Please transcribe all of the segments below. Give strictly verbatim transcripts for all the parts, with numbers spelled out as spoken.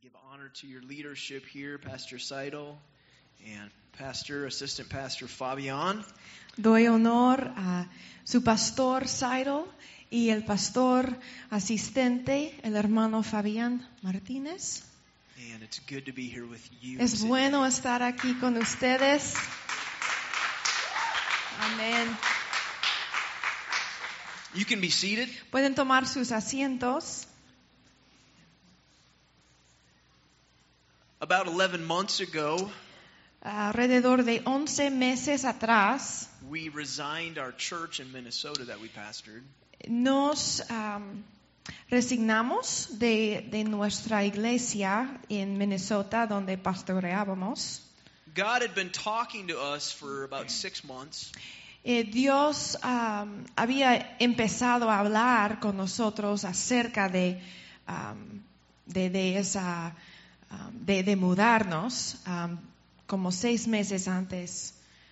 give honor to your leadership here, Pastor Seidel and Pastor, Assistant Pastor Fabian. Doy honor a su pastor Seidel y el pastor asistente, el hermano Fabián Martínez. And it's good to be here with you. Es today. bueno estar aquí con ustedes. Amén. You can be seated. Pueden tomar sus asientos. About eleven months ago, Alrededor de once meses atrás, we resigned our church in Minnesota that we pastored. nos um, resignamos de, de nuestra iglesia en Minnesota, donde pastoreábamos. God had been talking to us for about six months. Eh, Dios um, había empezado a hablar con nosotros acerca de, um, de, de esa um, de, de mudarnos um, como seis meses antes.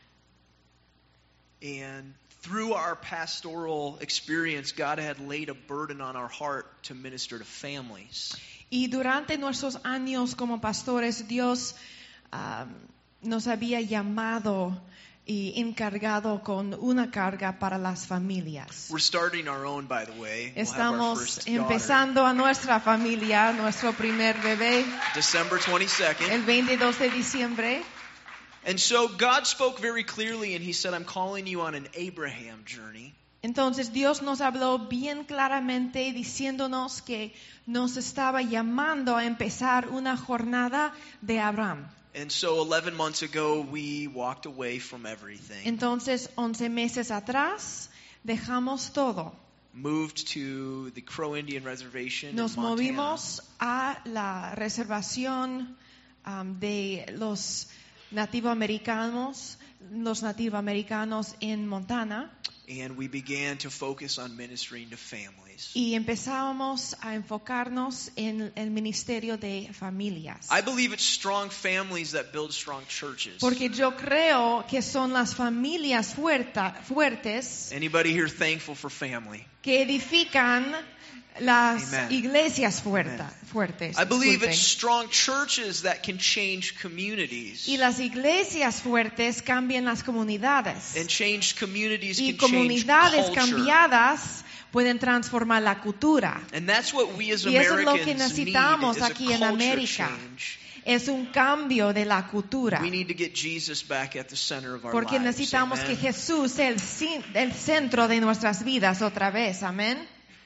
And through our pastoral experience, God had laid a burden on our heart to minister to families. Y durante nuestros años como pastores, Dios um, nos había llamado y encargado con una carga para las familias. We're starting our own, by the way. We'll have our Estamos first daughter empezando a nuestra familia, nuestro primer bebé, December twenty-second. el veintidós de diciembre. And so God spoke very clearly, and He said, I'm calling you on an Abraham journey. Entonces Dios nos habló bien claramente diciéndonos que nos estaba llamando a empezar una jornada de Abraham. And so eleven months ago, we walked away from everything. Entonces, once meses atrás, dejamos todo. Moved to the Crow Indian Reservation in Nos Montana. movimos a la reservación um, de los nativoamericanos, los nativoamericanos en Montana. And we began to focus on ministering to families. Y empezábamos a enfocarnos en el ministerio de familias. I believe it's strong families that build strong churches. Porque yo creo que son las familias fuerta, fuertes Anybody here thankful for family? que edifican las Amen. iglesias fuerta, Amen. fuertes. I believe disculpen. it's strong churches that can change communities. Y las iglesias fuertes cambian las comunidades. And changed communities Y can change comunidades culture. cambiadas pueden transformar la cultura. And that's what we as Y eso es lo que Americans need necesitamos is a aquí en culture América. change. Es un cambio de la cultura. We need to get Jesus back at the center of our Porque lives. necesitamos Amen. que Jesús sea el, cin- el centro de nuestras vidas otra vez. Amén.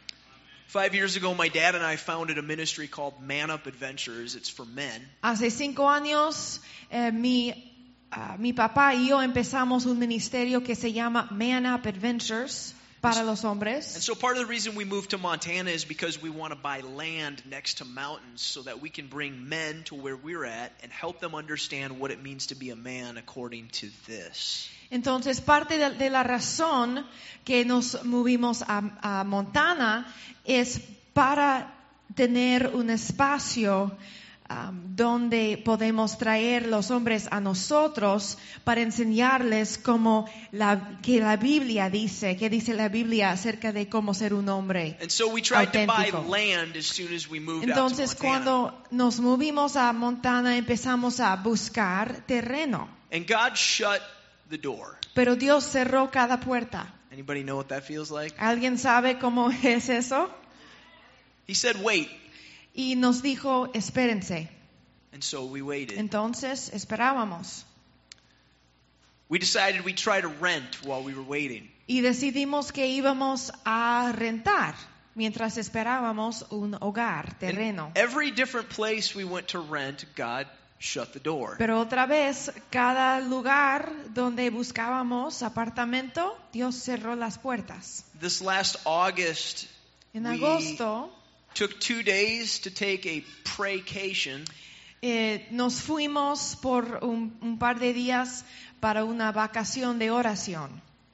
Five years ago, my dad and I founded a ministry called Man Up Adventures. It's for men. Hace cinco años, eh, mi, ah, mi papá y yo empezamos un ministerio que se llama Man Up Adventures para los And hombres. so part of the reason we moved to Montana is because we want to buy land next to mountains so that we can bring men to where we're at and help them understand what it means to be a man according to this. Entonces, parte de, de la razón que nos movimos a, a Montana es para tener un espacio um, donde podemos traer los hombres a nosotros para enseñarles cómo la, que la Biblia dice, que dice la Biblia acerca de cómo ser un hombre. And so we tried to buy Auténtico. land as soon as we moved Entonces, out to Montana. cuando nos movimos a Montana, empezamos a buscar terreno. And God shut the door. Pero Dios cerró cada puerta. Anybody know what that feels like? ¿Alguien sabe cómo es eso? He said, wait. Y nos dijo, espérense. And so we waited. Entonces, esperábamos. We decided we'd try to rent while we were waiting. Y decidimos que íbamos a rentar mientras esperábamos un hogar, And terreno. every different place we went to rent, God shut the door. Pero otra vez, cada lugar donde buscábamos apartamento, Dios cerró las puertas. This last August, En we agosto, took two days to take a praycation. eh, nos fuimos por un, un par de días para una vacación de oración.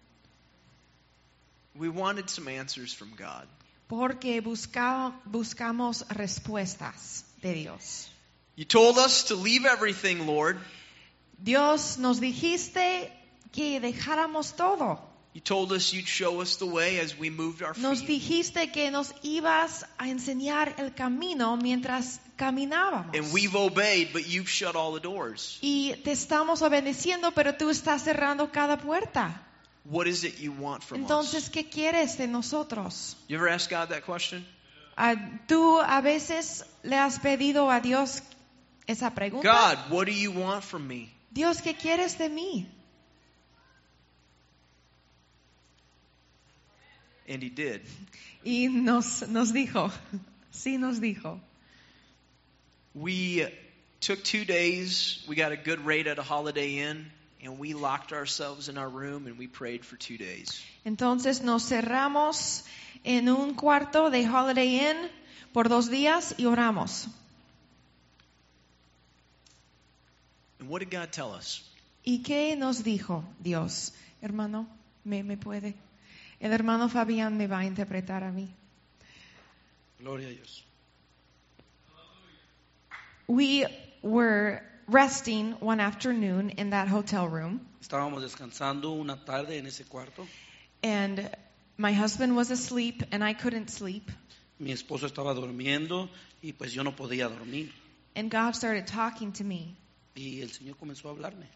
We wanted some answers from God. Porque busca, buscamos respuestas de Dios. You told us to leave everything, Lord, Dios, nos dijiste que dejáramos todo. You told us you'd show us the way as we moved our Nos feet. dijiste que nos ibas a enseñar el camino mientras caminábamos. And we've obeyed, but you've shut all the doors. Y te estamos obedeciendo, pero tú estás cerrando cada puerta. What is it you want from Entonces, us? ¿qué quieres de nosotros? You ever ask God that question? Ah, ¿Tú a veces le has pedido a Dios esa pregunta? God, what do you want from me? Dios, ¿qué quieres de mí? And he did. Y nos, nos dijo, sí nos dijo. We took two days. We got a good rate at a Holiday Inn. And we locked ourselves in our room and we prayed for two days. Entonces nos cerramos en un cuarto de Holiday Inn por dos días y oramos. And what did God tell us? ¿Y qué nos dijo Dios? Hermano, ¿me, me puede? El hermano Fabián me va a interpretar a mí. Gloria a Dios. We were resting one afternoon in that hotel room, Estábamos descansando una tarde en ese cuarto. and my husband was asleep and I couldn't sleep. Mi esposo estaba durmiendo y pues yo no podía dormir. And God started talking to me. Y el Señor comenzó a hablarme.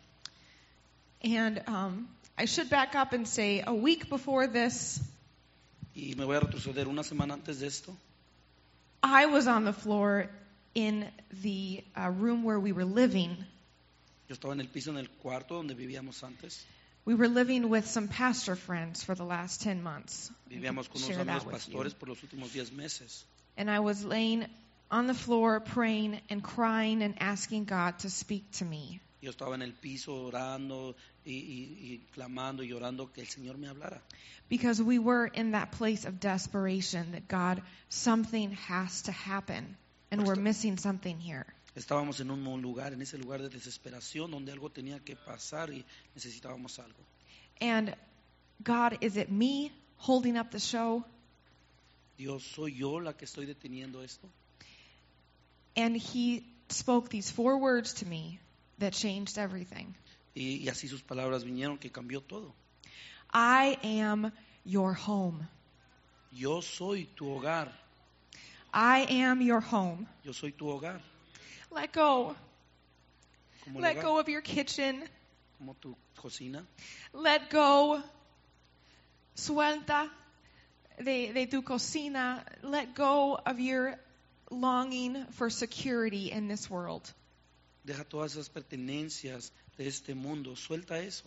And um, I should back up and say, a week before this, Y me voy a retroceder una semana antes de esto. I was on the floor in the uh, room where we were living. Yo estaba en el piso en el cuarto donde vivíamos antes. We were living with some pastor friends for the last ten months. I can Vivíamos con unos share that amigos with pastores you. por los últimos diez meses. And I was laying on the floor praying and crying and asking God to speak to me. Yo estaba en el piso orando y, y, y clamando y orando que el Señor me hablara. Because we were in that place of desperation that God, something has to happen. And we're missing something here. Estábamos en un lugar, en ese lugar de desesperación donde algo tenía que pasar y necesitábamos algo. And God, is it me holding up the show? Dios, ¿soy yo la que estoy deteniendo esto? And He spoke these four words to me that changed everything. Y, y así sus palabras vinieron que cambió todo. I am your home. Yo soy tu hogar. I am your home. Yo soy tu hogar. Let go. Como, el Let hogar, go of your kitchen. como tu cocina. Let go. Suelta de, de tu cocina. Let go of your longing for security in this world. Deja todas esas pertenencias de este mundo. Suelta eso.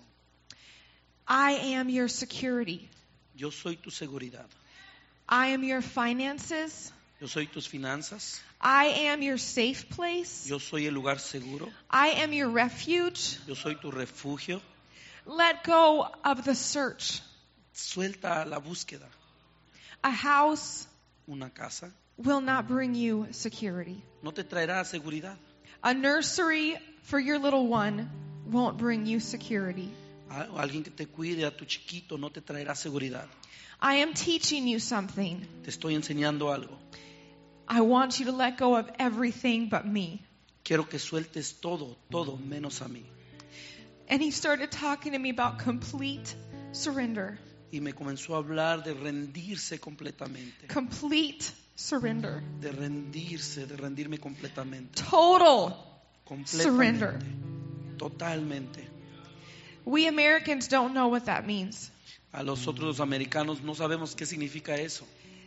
I am your security. Yo soy tu seguridad. I am your finances. Yo soy tus finanzas. I am your safe place. Yo soy el lugar seguro. I am your refuge. Yo soy tu refugio. Let go of the search. Suelta la búsqueda. A house Una casa will not bring you security. no te traerá seguridad. A nursery for your little one won't bring you security. A- Alguien que te cuide a tu chiquito no te traerá seguridad. I am teaching you something. Te estoy enseñando algo. I want you to let go of everything but me. Quiero que sueltes todo, todo menos a mí. And he started talking to me about complete surrender. Y me comenzó a hablar de rendirse completamente. Complete surrender. De rendirse, de rendirme completamente. Total Completamente. surrender. Totalmente. We Americans don't know what that means. A los otros americanos no sabemos qué significa eso.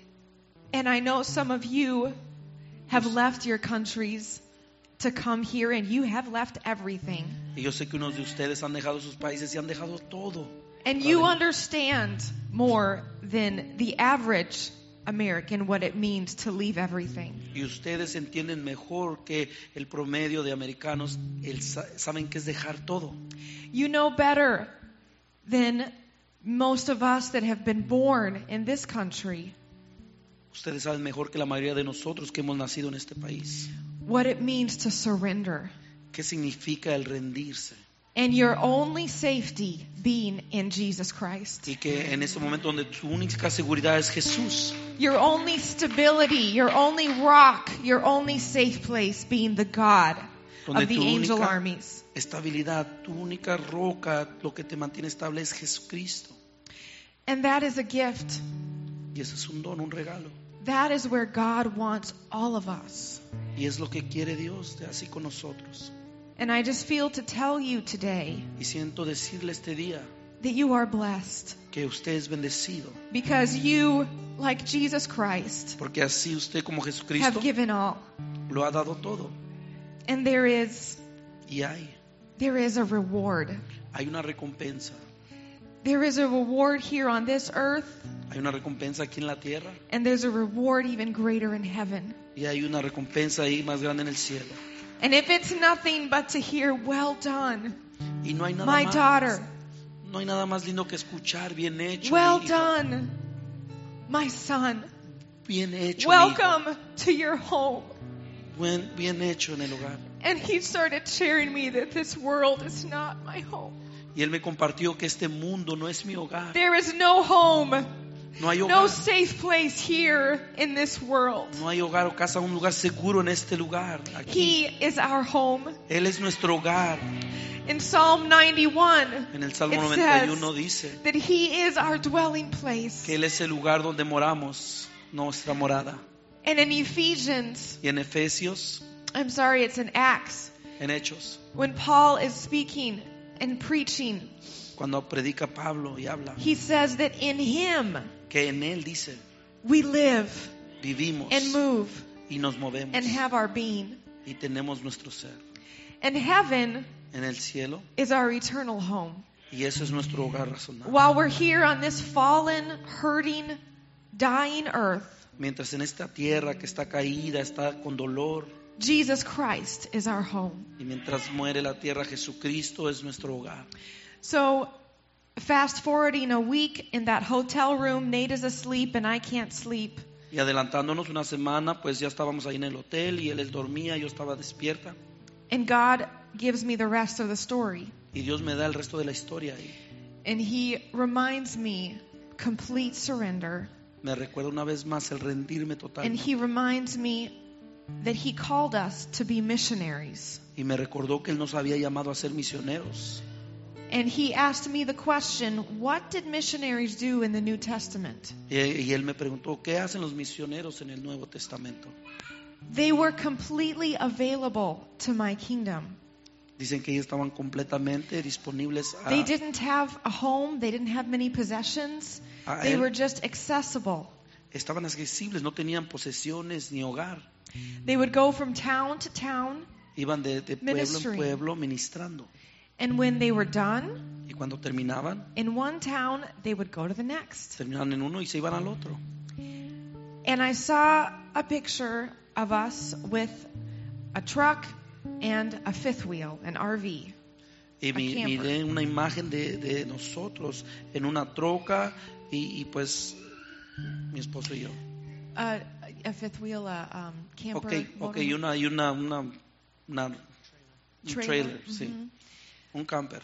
And I know some of you have left your countries to come here, and you have left everything. Y yo sé que unos de ustedes han dejado sus países y han dejado todo. And para you venir. understand more than the average American what it means to leave everything. Y ustedes entienden mejor que el promedio de americanos, el sa- saben qué es dejar todo. You know better than most of us that have been born in this country Ustedes saben mejor que la mayoría de nosotros que hemos nacido en este país. what it means to surrender. ¿Qué significa el rendirse? And your only safety being in Jesus Christ. Y que en este momento donde tu única seguridad es Jesús. Your only stability, your only rock, your only safe place being the God Donde of the tu angel única armies. estabilidad, tu única roca, lo que te mantiene estable es Jesucristo. And that is a gift. Y ese es un don, un regalo. That is where God wants all of us. Y es lo que quiere Dios de así con nosotros. And I just feel to tell you today Y siento decirle este día that you are blessed que usted es bendecido. because you, like Jesus Christ, Porque así usted como have Jesucristo given all. lo ha dado todo. And there is Y hay, there is a reward. hay una recompensa. There is a reward here on this earth, Hay una recompensa aquí en la tierra. and there's a reward even greater in heaven. Y hay una recompensa ahí más grande en el cielo. And if it's nothing but to hear, well done, Y no hay nada my más. daughter, No hay nada más lindo que escuchar bien hecho. well mi hija. done, my son, Bien hecho. mi hijo. welcome to your home. Bien, bien hecho en el hogar. And he started sharing me that this world is not my home. Y él me compartió que este mundo no es mi hogar. There is no home, No hay no hogar. safe place here in this world. No hay hogar o casa, un lugar seguro en este lugar. Aquí. He is our home. Él es nuestro hogar. In Psalm ninety-one, En el Salmo it noventa y uno says dice that he is our dwelling place. que Él es el lugar donde moramos, nuestra morada. And in Ephesians, Y en Efesios, I'm sorry, it's in Acts, en Hechos, when Paul is speaking and preaching, cuando predica Pablo y habla, he says that in him que en Él dice, we live vivimos and move y nos movemos and have our being. y tenemos nuestro ser. And heaven En el cielo, is our eternal home. y eso es nuestro hogar razonable. While we're here on this fallen, hurting, dying earth, Mientras en esta tierra que está caída, está con dolor, Jesus Christ is our home. y mientras muere la tierra, Jesucristo es nuestro hogar. So, fast forwarding a week in that hotel room, Nate is asleep and I can't sleep. Y adelantándonos una semana, pues ya estábamos ahí en el hotel y él dormía, yo estaba despierta. And God gives me the rest of the story. Y Dios me da el resto de la historia ahí. And He reminds me complete surrender. Me recuerda una vez más el rendirme total. And He reminds me that He called us to be missionaries. Y me recordó que Él nos había llamado a ser misioneros. And He asked me the question, what did missionaries do in the New Testament? Y, y Él me preguntó, ¿qué hacen los misioneros en el Nuevo Testamento? They were completely available to my kingdom. Dicen que ellos estaban completamente disponibles a, They didn't have a home, they didn't have many possessions. a They Él. were just accessible. Estaban accesibles, no tenían posesiones ni hogar. They would go from town to town, Iban de, de pueblo Ministry. en pueblo ministrando. and when they were done Y cuando terminaban, in one town, they would go to the next. terminaban en uno y se iban al otro. And I saw a picture of us with a truck and a fifth wheel, an R V. Y mi- A camper. miré una imagen de, de nosotros en una troca y, y pues mi esposo y yo. Uh, a fifth wheel, a um, camper. Ok, ok, motor- y una, y una, una, una- un trailer, sí, mhm. un camper.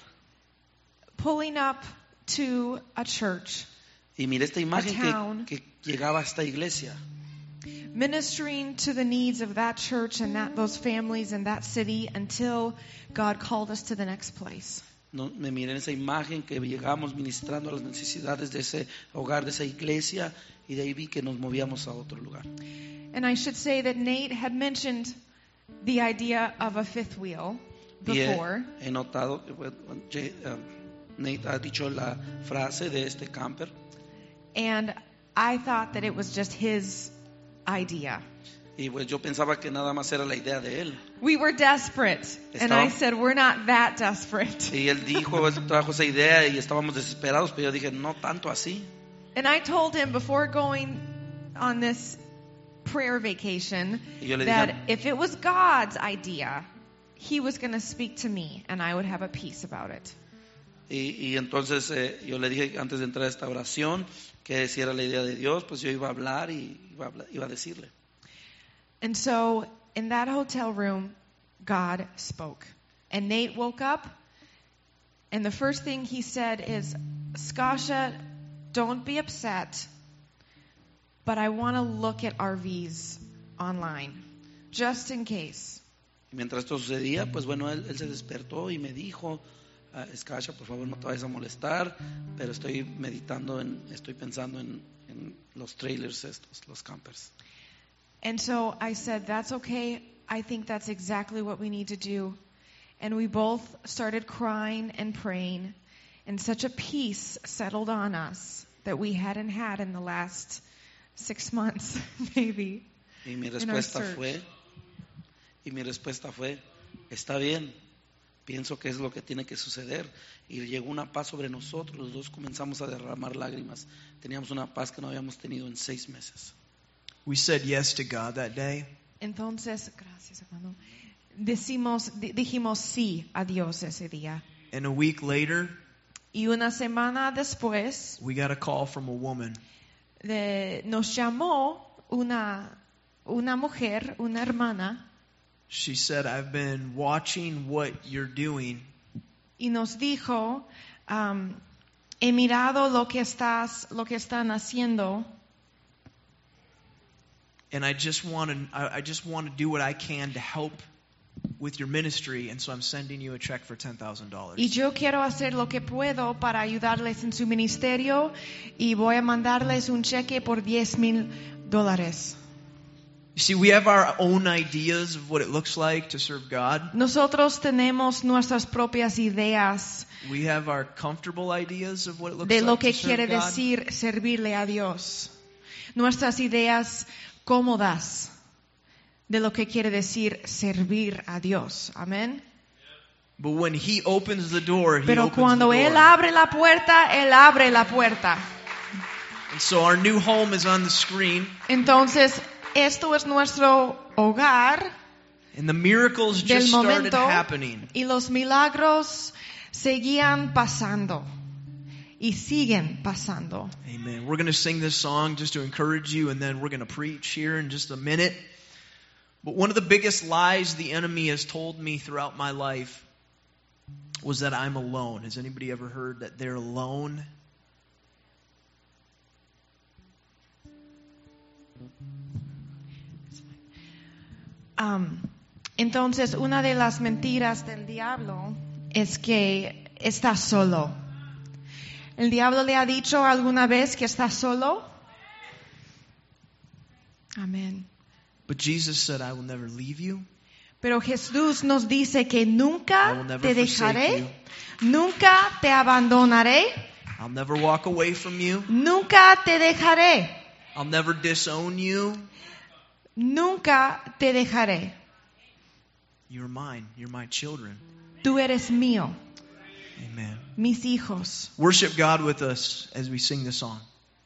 Pulling up to a church, Y miré esta imagen town. que, que llegaba a esta iglesia. ministering to the needs of that church and that those families in that city until God called us to the next place. No, me miré en esa imagen que llegamos ministrando a las necesidades de ese hogar, de esa iglesia, y de ahí vi que nos movíamos a otro lugar. And I should say that Nate had mentioned the idea of a fifth wheel Y he, before. he notado que bueno, Jay- um, Nate ha dicho la frase de este camper, And I thought that it was just his idea. y pues yo pensaba que nada más era la idea de él. We were desperate. And I Estaba- said, we're not that desperate. Y él dijo, él trajo esa idea y estábamos desesperados, pero yo dije, no tanto así. And I told him before going on this prayer vacation Y yo le that dije, if it was God's idea, He was going to speak to me and I would have a peace about it. y, y entonces eh, yo le dije antes de entrar a esta oración que si era la idea de Dios, pues yo iba a hablar y iba a, hablar- iba a decirle. And so in that hotel room, God spoke. And Nate woke up, and the first thing he said is, Skasha, don't be upset, but I want to look at R Vs online, just in case. Y mientras esto sucedía, pues bueno, él, él se despertó y me dijo, ah, Escacha, por favor no te vayas a molestar, pero estoy meditando, en, estoy pensando en, en los trailers estos, los campers. And so I said, that's okay. I think that's exactly what we need to do. And we both started crying and praying. And such a peace settled on us that we hadn't had in the last six months, maybe. Y mi respuesta fue, y mi respuesta fue, está bien, pienso que es lo que tiene que suceder. Y llegó una paz sobre nosotros, los dos comenzamos a derramar lágrimas. Teníamos una paz que no habíamos tenido en seis meses. We said yes to God that day. Entonces, gracias hermano, decimos, di- dijimos sí a Dios ese día. And a week later, Y una semana después, we got a call from a woman. de- nos llamó una, una mujer, una hermana, She said, I've been watching what you're doing, y nos dijo, um, he mirado lo que estás, lo que están haciendo, and I just want to I, I just want to do what I can to help with your ministry, and so I'm sending you a check for ten thousand dollars. y yo quiero hacer lo que puedo para ayudarles en su ministerio, y voy a mandarles un cheque por diez mil dólares. You see, we have our own ideas of what it looks like to serve God. Nosotros tenemos nuestras propias ideas We have our comfortable ideas of what it looks de lo like que to serve quiere God. decir servirle a Dios. Nuestras ideas cómodas de lo que quiere decir servir a Dios. Amén. But when He opens the door, He Pero opens cuando the door. Él abre la puerta, Él abre la puerta. And so our new home is on the screen, Entonces, esto es nuestro hogar and the miracles del just started momento, happening. y los milagros seguían pasando y siguen pasando. Amen. We're going to sing this song just to encourage you, and then we're going to preach here in just a minute. But one of the biggest lies the enemy has told me throughout my life was that I'm alone. Has anybody ever heard that they're alone? Um, entonces, una de las mentiras del diablo es que está solo. ¿El diablo le ha dicho alguna vez que está solo? Amén. But Jesus said, I will never leave you. Pero Jesús nos dice que I nunca will never te forsake dejaré, you. nunca te abandonaré, I'll never walk away from you. nunca te dejaré, I'll never disown you. nunca te dejaré. You're mine. You're my children. Tú eres mío, Amen. mis hijos. Worship God with us as we sing the song.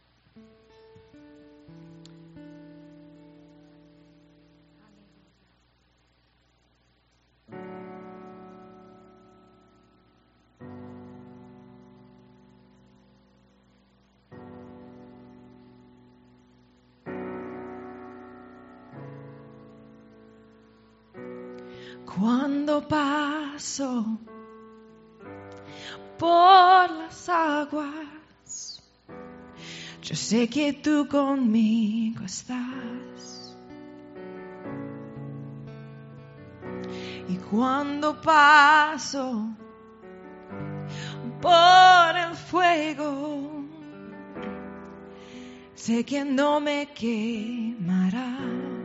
Cuando paso por las aguas, yo sé que tú conmigo estás. Y cuando paso por el fuego, sé que no me quemará.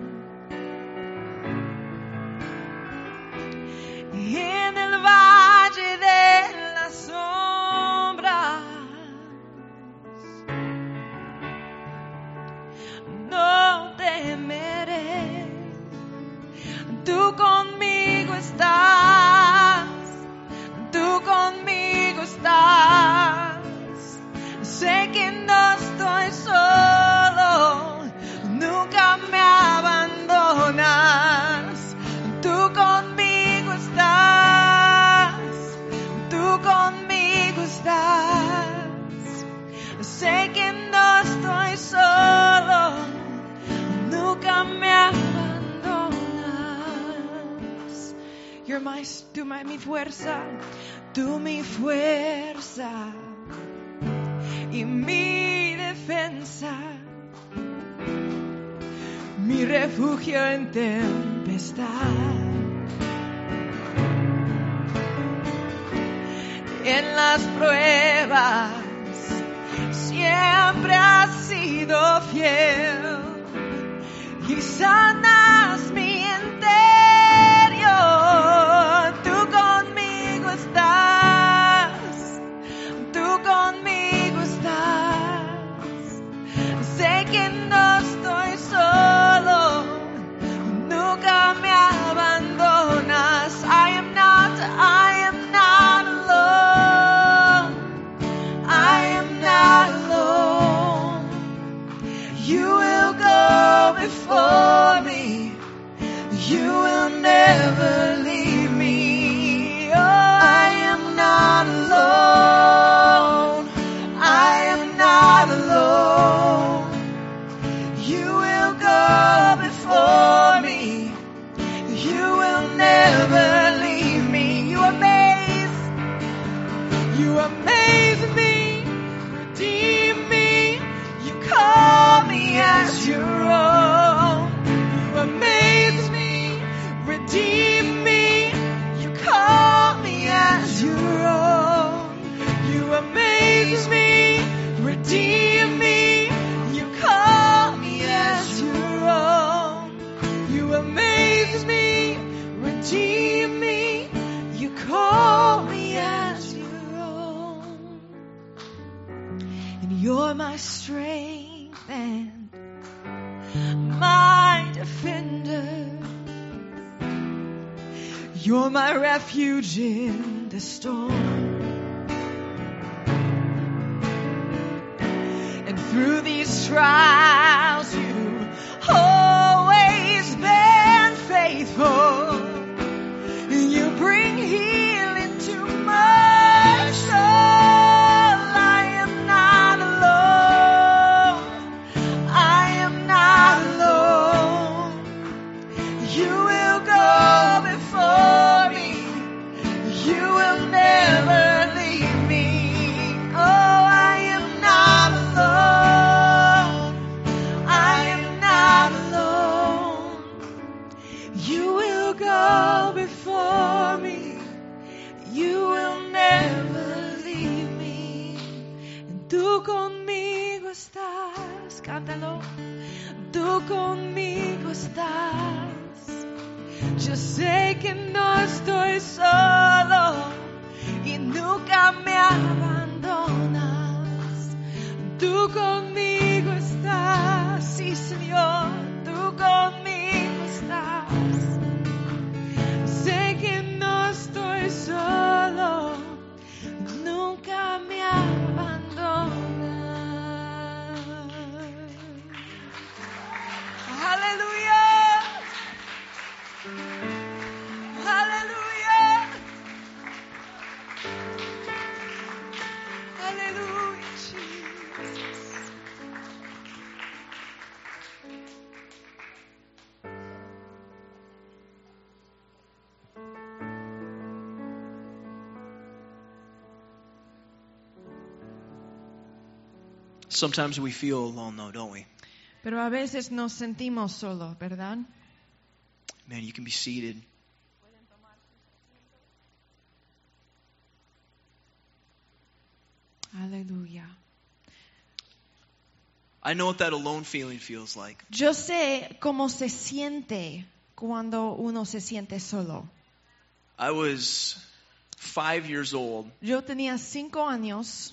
Y en el valle de las sombras no temeré. Tú conmigo estás, tú conmigo estás. Sé que no estoy solo, nunca me abandonas. Tú conmigo estás, tú conmigo estás. Sé que no estoy solo, nunca me abandonas. You're my, tú my, mi fuerza, tú mi fuerza y mi defensa, mi refugio en tempestad. en las pruebas siempre has sido fiel y sanas mi interior. Tú conmigo estás, tú conmigo estás. Sé que no estoy solo, nunca me abandonas. I am not, I am not alone. I am not alone. You will go before me. You will never leave me. Oh, I am not alone. I am not alone. You will go before me. You will never leave me. You amaze. You amaze me. Redeem me. You call me as your own. You amaze me. Redeem me. You call me as your own. You amaze me. Redeem me. You call me as your own. You amaze me. Redeem me. You call me as your own. And you're my strength and my defender. You're my refuge in the storm. And through these trials, you always been faithful. You bring healing to my soul. I am not alone. I am not alone. You will go before me. You will never leave me. Oh, I am not alone. I am not alone. You will go before me. You will never leave me. Tú conmigo estás, cántalo. Tú conmigo estás. Yo sé que no estoy solo y nunca me abandonas. Tú conmigo estás, sí Señor, tú conmigo estás. Sé que no estoy solo, nunca me abandonas. Aleluya. Aleluya. Aleluya, Jesus. Sometimes we feel alone, though, don't we? Pero a veces nos sentimos solos, ¿verdad? Man, you can be seated. Aleluya. I know what that alone feeling feels like. Yo sé cómo se siente cuando uno se siente solo. I was five years old Yo tenía cinco años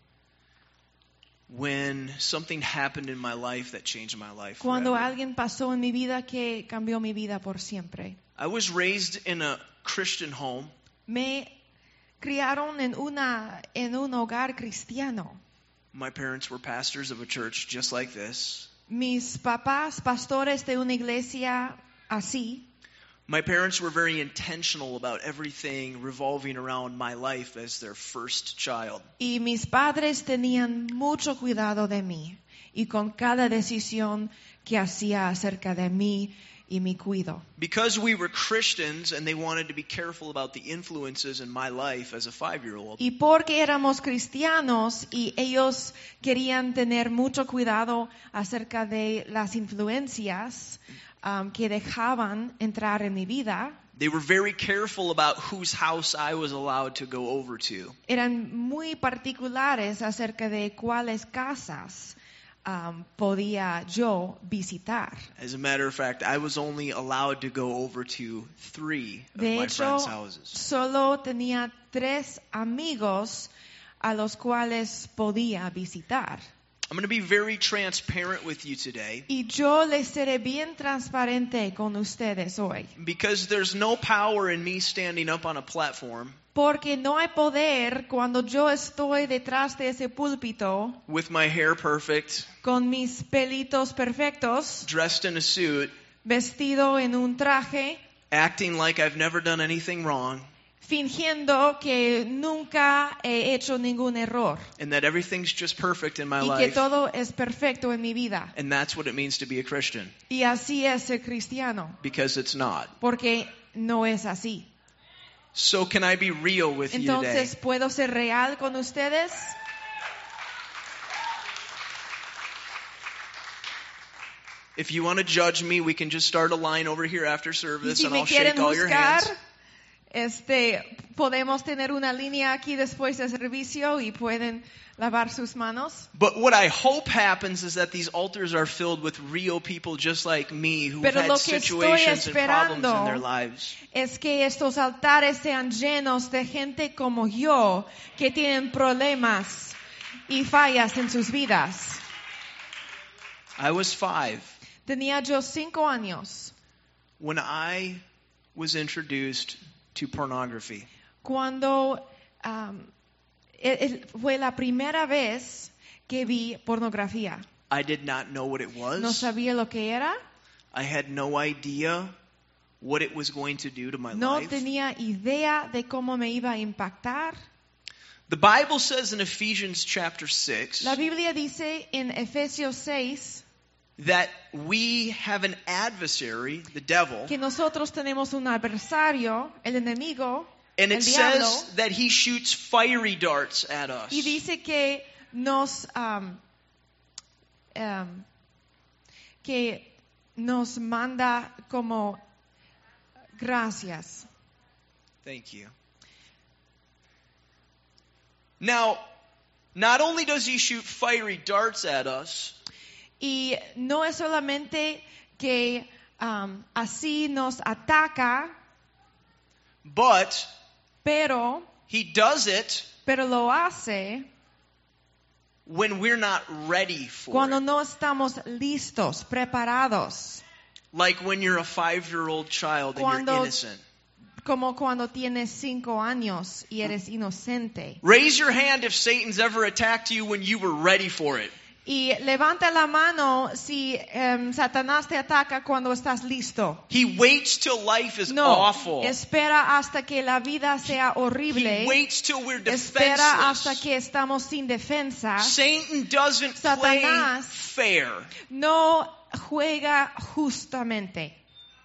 when something happened in my life that changed my life cuando forever. alguien pasó en mi vida que cambió mi vida por siempre. I was raised in a Christian home. Me criaron en una en un hogar cristiano. My parents were pastors of a church just like this. Mis papás pastores de una iglesia así. My parents were very intentional about everything revolving around my life as their first child. Y mis padres tenían mucho cuidado de mí y con cada decisión que hacía acerca de mí y mi cuido. Because we were Christians and they wanted to be careful about the influences in my life as a five-year-old. Y porque éramos cristianos y ellos querían tener mucho cuidado acerca de las influencias um, que dejaban entrar en mi vida. They were very careful about whose house I was allowed to go over to. Eran muy particulares acerca de cuáles casas um, podía yo visitar. As a matter of fact, I was only allowed to go over to three of De my hecho, friends' houses. solo tenía tres amigos a los cuales podía visitar. I'm going to be very transparent with you today Y yo les seré bien transparente con ustedes hoy. because there's no power in me standing up on a platform Porque no hay poder cuando yo estoy detrás de ese púlpito with my hair perfect, con mis pelitos perfectos, dressed in a suit, vestido en un traje, acting like I've never done anything wrong, fingiendo que nunca he hecho ningún error and that everything's just perfect in my y que life. todo es perfecto en mi vida. And that's what it means to be a Christian, Y así es ser cristiano, because it's not. porque no es así. So can I be real with you today? Entonces, ¿puedo ser real con ustedes? If you want to judge me, we can just start a line over here after Y service si and me I'll shake quieren all your buscar, hands. este, podemos tener una línea aquí después del servicio y pueden lavar sus manos. But what I hope happens is that these altars are filled with real people just like me who Pero had lo que estoy situations and problems in esperando their lives. Es que estos altares sean llenos de gente como yo que tienen problemas y fallas en sus vidas. I was five Tenía yo cinco años when I was introduced to pornography. cuando um, e- e- fue la primera vez que vi pornografía. I did not know what it was. No sabía lo que era, I had no idea what it was going to do to my no life. tenía idea de cómo me iba a impactar. The Bible says in Ephesians chapter six La Biblia dice en Efesios seis that we have an adversary, the devil, que nosotros tenemos un adversario, el enemigo, and el it diablo, says that he shoots fiery darts at us. y dice que nos um, um, que nos manda como gracias. Thank you. Now, not only does he shoot fiery darts at us, Y no es solamente que um, así nos ataca, but pero he does it pero lo hace when we're not ready for cuando it. no estamos listos, preparados. Like when you're a five-year-old child and Cuando- you're innocent. Como cuando tienes cinco años y eres inocente. Raise your hand if Satan's ever attacked you when you were ready for it. Y levanta la mano si em, Satanás te ataca cuando estás listo. He waits till life is No, awful. espera hasta que la vida sea He horrible. waits till we're Espera hasta defenseless. que estamos sin defensa. Satan doesn't play Satanás- fair. No juega justamente.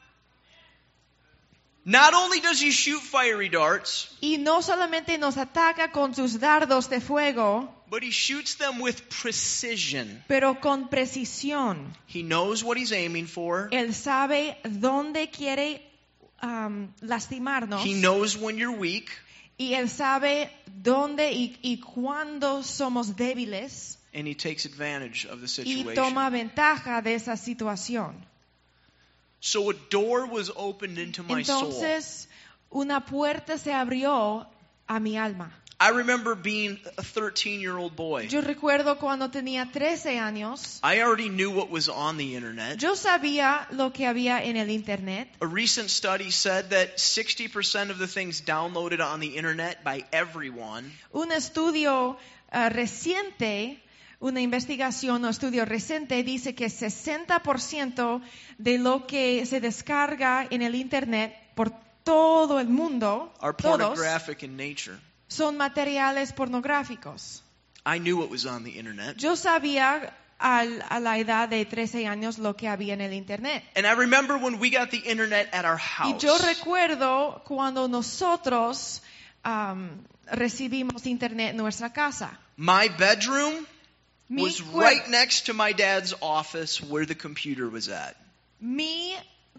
Not only does he shoot fiery darts, Y no solamente nos ataca con sus dardos de fuego, but he shoots them with precision. pero con precisión. He knows what he's aiming for. Él sabe dónde quiere um, lastimarnos. He knows when you're weak. Y Él sabe dónde y, y cuándo somos débiles. And he takes advantage of the Y situation. toma ventaja de esa situación. So a door was opened into my soul. Entonces, una puerta se abrió a mi alma. I remember being a thirteen-year-old boy. Yo recuerdo cuando tenía trece años, I already knew what was on the internet. yo sabía lo que había en el internet. A recent study said that sixty percent of the things downloaded on the internet by everyone Un estudio uh, reciente, una investigación o estudio reciente dice que sesenta por ciento de lo que se descarga en el internet por todo el mundo, are todos, pornographic in nature. son materiales pornográficos. I knew what was on the internet. Yo sabía al- a la edad de trece años lo que había en el internet. And I remember when we got the internet at our Y house. yo recuerdo cuando nosotros um, recibimos internet en nuestra casa. My bedroom Mi, was cuer- right next to my dad's office where the computer was at. mi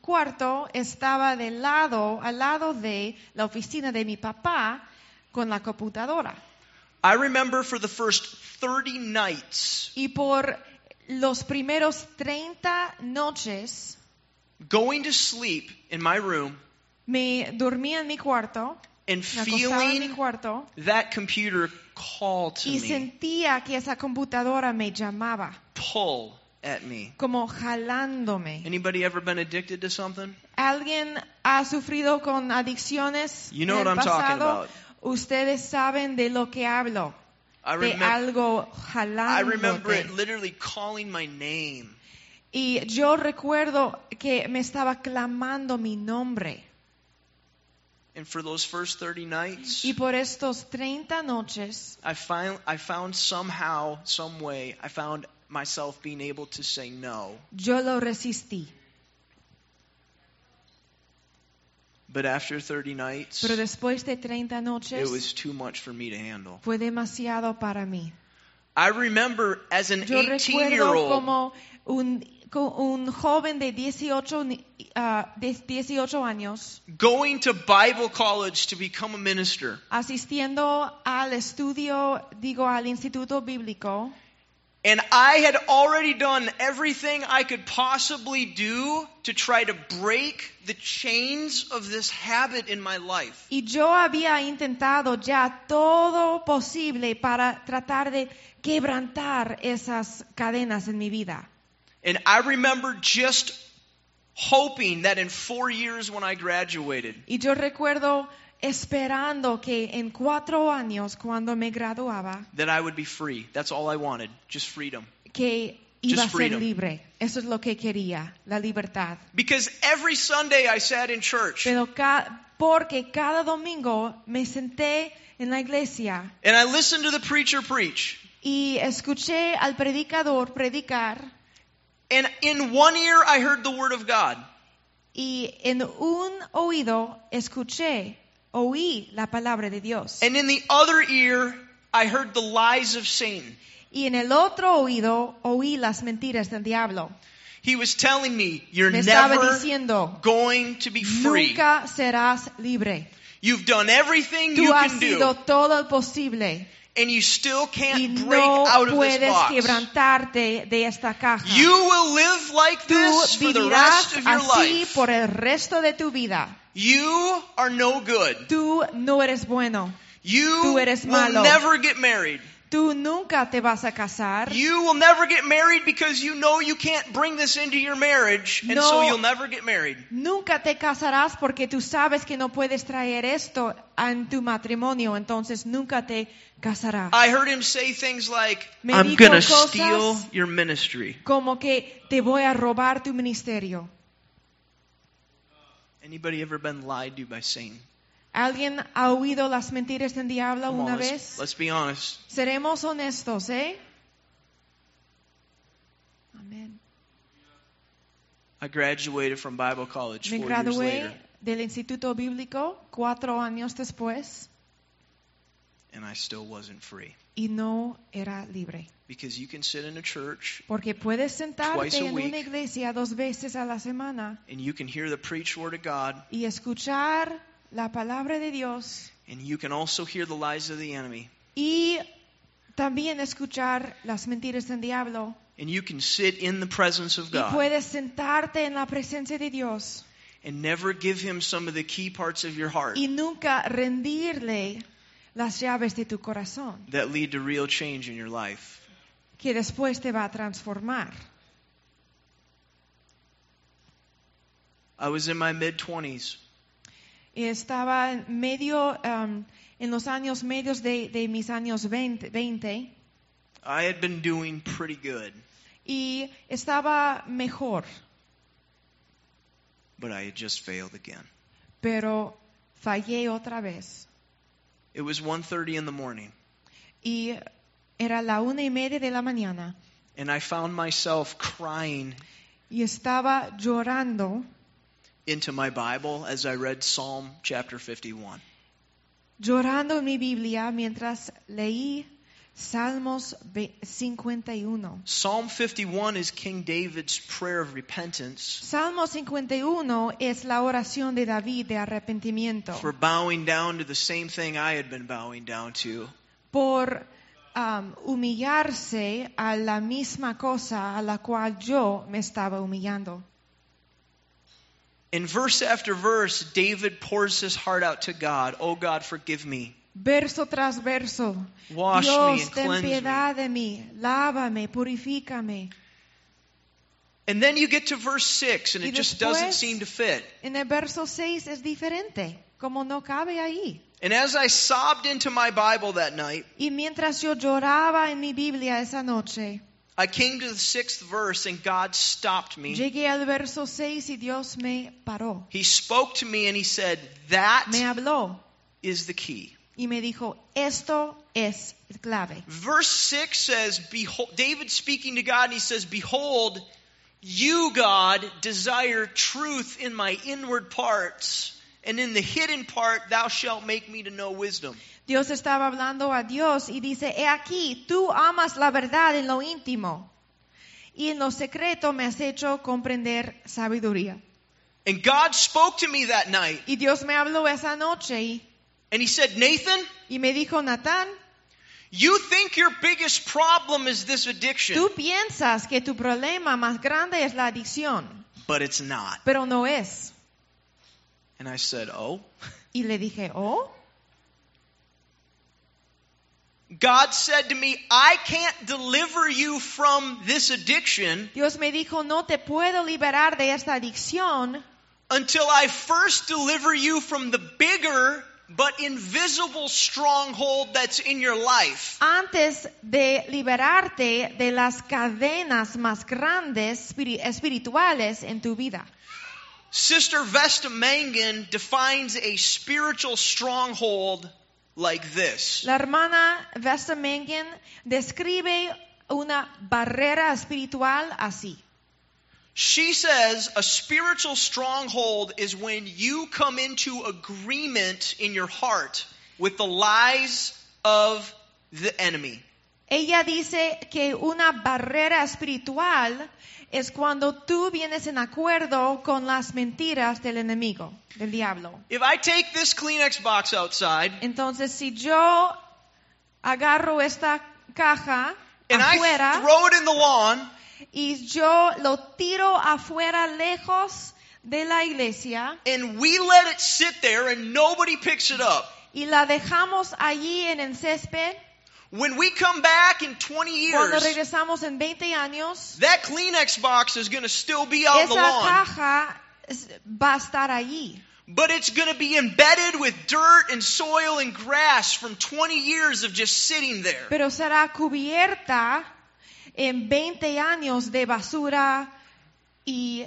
cuarto estaba del lado, al lado de la oficina de mi papá con la computadora. I remember for the first thirty nights Y por los primeros treinta noches going to sleep in my room me dormía en mi cuarto, and me acostaba en mi feeling cuarto that computer call to y me, sentía que esa computadora me llamaba, pull at me. como jalándome. Anybody ever been addicted to something? ¿Alguien ha sufrido con adicciones You know en what el I'm talking pasado? about. Ustedes saben de lo que hablo, I de remember, algo I remember it jalándote. literally calling my name. Y yo recuerdo que me estaba clamando mi nombre. And for those first thirty nights, Y por estos treinta noches, I find I found somehow, some way, I found myself being able to say no. yo lo resistí. But after thirty nights, Pero después de treinta it noches, was too much for me to handle. fue demasiado para mí. I remember as an Yo recuerdo eighteen-year-old, como un, co- un joven de dieciocho, ni- ah, de dieciocho años going to Bible college to become a minister. asistiendo al estudio, digo, al instituto bíblico. And I had already done everything I could possibly do to try to break the chains of this habit in my life. Y yo había intentado ya todo posible para tratar de quebrantar esas cadenas en mi vida. And I remember just hoping that in four years when I graduated, Y yo recuerdo esperando que en cuatro años, cuando me graduaba, that I would be free. That's all I wanted, just freedom. que iba Just a ser freedom. libre. Eso es lo que quería, la libertad. Because every Sunday I sat in church Pero ca- porque cada domingo me senté en la iglesia and I listened to the preacher preach. y escuché al predicador predicar, And in one ear I heard the word of God. y en un oído escuché, oí la palabra de Dios. And in the other ear I heard the lies of Satan. Y en el otro oído oí las mentiras del diablo. He was telling me, you're Me estaba never diciendo, going to be free. nunca serás libre. You've done everything Tú you has can sido do, todo lo posible and you still y can't break no out of this puedes box. quebrantarte de esta caja. You will live like Tú this for the vivirás rest of your así life. por el resto de tu vida. You are no good. Tú no eres bueno. You Tú eres will malo. never get married. Tú nunca te vas a casar. You will never get married because you know you can't bring this into your marriage, and No. so you'll never get married. Nunca te casarás porque tú sabes que no puedes traer esto en tu matrimonio, entonces nunca te casarás. I heard him say things like, Me I'm dijo gonna cosas steal your ministry. Como que te voy a robar tu ministerio. Anybody ever been lied to by Satan? ¿Alguien ha oído las mentiras del diablo Come una on, let's, vez? let's be honest. Seremos honestos, ¿eh? Amén. I graduated from Bible college Me four years gradué later, del instituto bíblico cuatro años después and I still wasn't free. y no era libre. Because you can sit in a church, Porque puedes Twice sentarte a en week. una iglesia dos veces a la semana and you can hear the preached word of God, y escuchar la palabra de Dios and you can also hear the lies of the enemy. y también escuchar las mentiras del diablo. And you can sit in the presence of Y God puedes sentarte en la presencia de Dios and never give him some of the key parts of your heart y nunca rendirle las llaves de tu corazón, that lead to real change in your life. que después te va a transformar. I was in my mid-twenties. Y estaba en medio, um, en los años medios de, de mis años veinte, veinte I had been doing pretty good, y estaba mejor, but I had just failed again. pero fallé otra vez. It was one thirty in the morning, Y era la una y media de la mañana and I found myself crying y estaba llorando, into my Bible as I read Psalm chapter fifty-one. llorando en mi Biblia mientras leí Salmos cincuenta y uno. Psalm fifty-one is King David's prayer of repentance Salmo cincuenta y uno es la oración de David de arrepentimiento for bowing down to the same thing I had been bowing down to. por um, humillarse a la misma cosa a la cual yo me estaba humillando. In verse after verse, David pours his heart out to God. Oh God, forgive me. Verso tras verso. Wash me Dios, and ten cleanse me. piedad de mí, lávame, purifícame. And then you get to verse six and Y it just después- doesn't seem to fit. En el verso seis es diferente, como no cabe ahí. And as I sobbed into my Bible that night, Y mientras yo lloraba en mi Biblia esa noche, I came to the sixth verse and God stopped me. llegué al verso seis y Dios me paró. He spoke to me and he said, that Me habló is the key. y me dijo, esto es clave. Verse six says, behold, David speaking to God, and he says, behold, you, God, desire truth in my inward parts, and in the hidden part thou shalt make me to know wisdom. Dios estaba hablando a Dios y dice, he aquí, tú amas la verdad en lo íntimo y en lo secreto me has hecho comprender sabiduría. And God spoke to me that night, Y Dios me habló esa noche y, and he said, Nathan, y me dijo, Natán, you think your biggest problem is this addiction, tú piensas que tu problema más grande es la adicción, but it's not. pero no es. And I said, oh? Y le dije, oh, God said to me, I can't deliver you from this addiction Dios me dijo, no te puedo liberar de esta adicción until I first deliver you from the bigger but invisible stronghold that's in your life. antes de liberarte de las cadenas más grandes espiri- espirituales en tu vida. Sister Vesta Mangan defines a spiritual stronghold like this. La hermana Vesta Mangan describe una barrera espiritual así. She says a spiritual stronghold is when you come into agreement in your heart with the lies of the enemy. Ella dice que una barrera espiritual es cuando tú vienes en acuerdo con las mentiras del enemigo, del diablo. If I take this Kleenex box outside Entonces, si yo agarro esta caja and I afuera throw it in the lawn, y yo lo tiro afuera lejos de la iglesia and we let it sit there and nobody picks it up, y la dejamos allí en el césped, when we come back in twenty cuando years, regresamos en veinte años, that Kleenex box is going to still be out in the esa lawn, caja es- va a estar allí. but it's going to be embedded with dirt and soil and grass from twenty years of just sitting there. Pero será cubierta en veinte años de basura y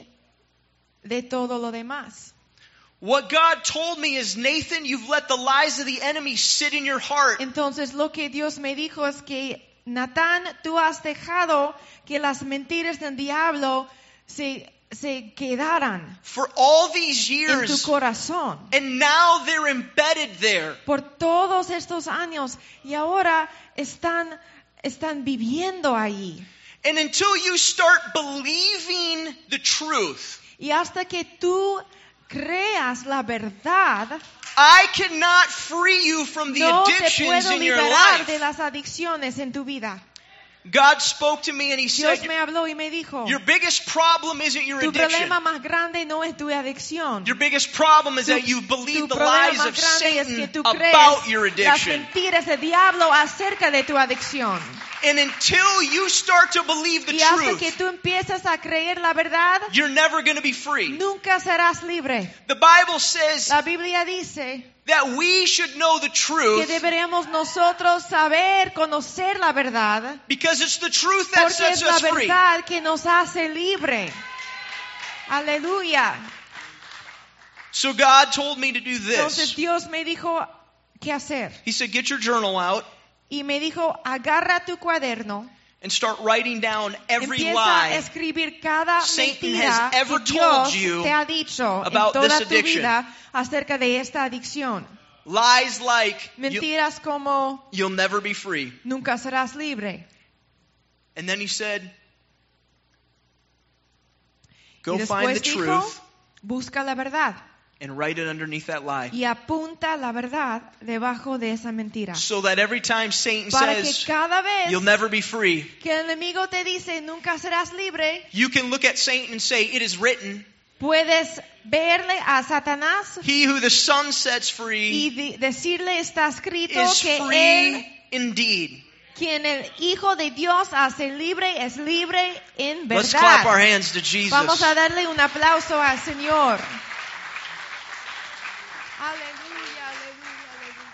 de todo lo demás. What God told me is, Nathan, you've let the lies of the enemy sit in your heart. Entonces lo que Dios me dijo es que, Natán, tú has dejado que las mentiras del diablo se, se quedaran For all these en tu years, corazón and now they're embedded there. por todos estos años y ahora están, están viviendo ahí. And until you start believing the truth, Y hasta que tú creas la verdad, I cannot free you from the no te addictions puedo in your liberar de life. las adicciones en tu vida. God spoke to me and he Dios said, me habló y me dijo, your biggest problem isn't your tu addiction. problema más grande no es tu adicción. Your biggest problem is Tu, that you tu believe the problema lies más of grande es que Satan tú about your crees las addiction. mentiras del diablo acerca de tu adicción. And until you start to believe the Y hasta que truth, tú empiezas a creer la verdad, you're never going to be free. nunca serás libre. The Bible says La Biblia dice that we should know the que truth deberíamos nosotros saber, conocer la verdad, because it's the truth that porque sets es la us free. verdad que nos hace libre. Aleluya. So God told me to do Entonces this. Dios me dijo qué hacer. He said, get your journal out Y me dijo, agarra tu cuaderno, and start writing down every empieza a lie escribir cada Satan mentira has ever que Dios told you te ha dicho en about toda this tu addiction. vida acerca de esta adicción. Lies like you, Mentiras como you'll never be free. nunca serás libre. And then he said, Y go find después the dijo, truth busca la verdad and write it underneath that lie. y apunta la verdad debajo de esa mentira. So that every time Satan Para que says, cada vez you'll never be free, que el enemigo te dice nunca serás libre, you can look at Satan and say, it is written, puedes verle a Satanás he who the Son sets y free di- decirle está escrito is que él, free indeed. quien el Hijo de Dios hace libre, es libre en Let's clap our verdad. hands to Jesus. Vamos a darle un aplauso al Señor. Aleluya, aleluya, aleluya.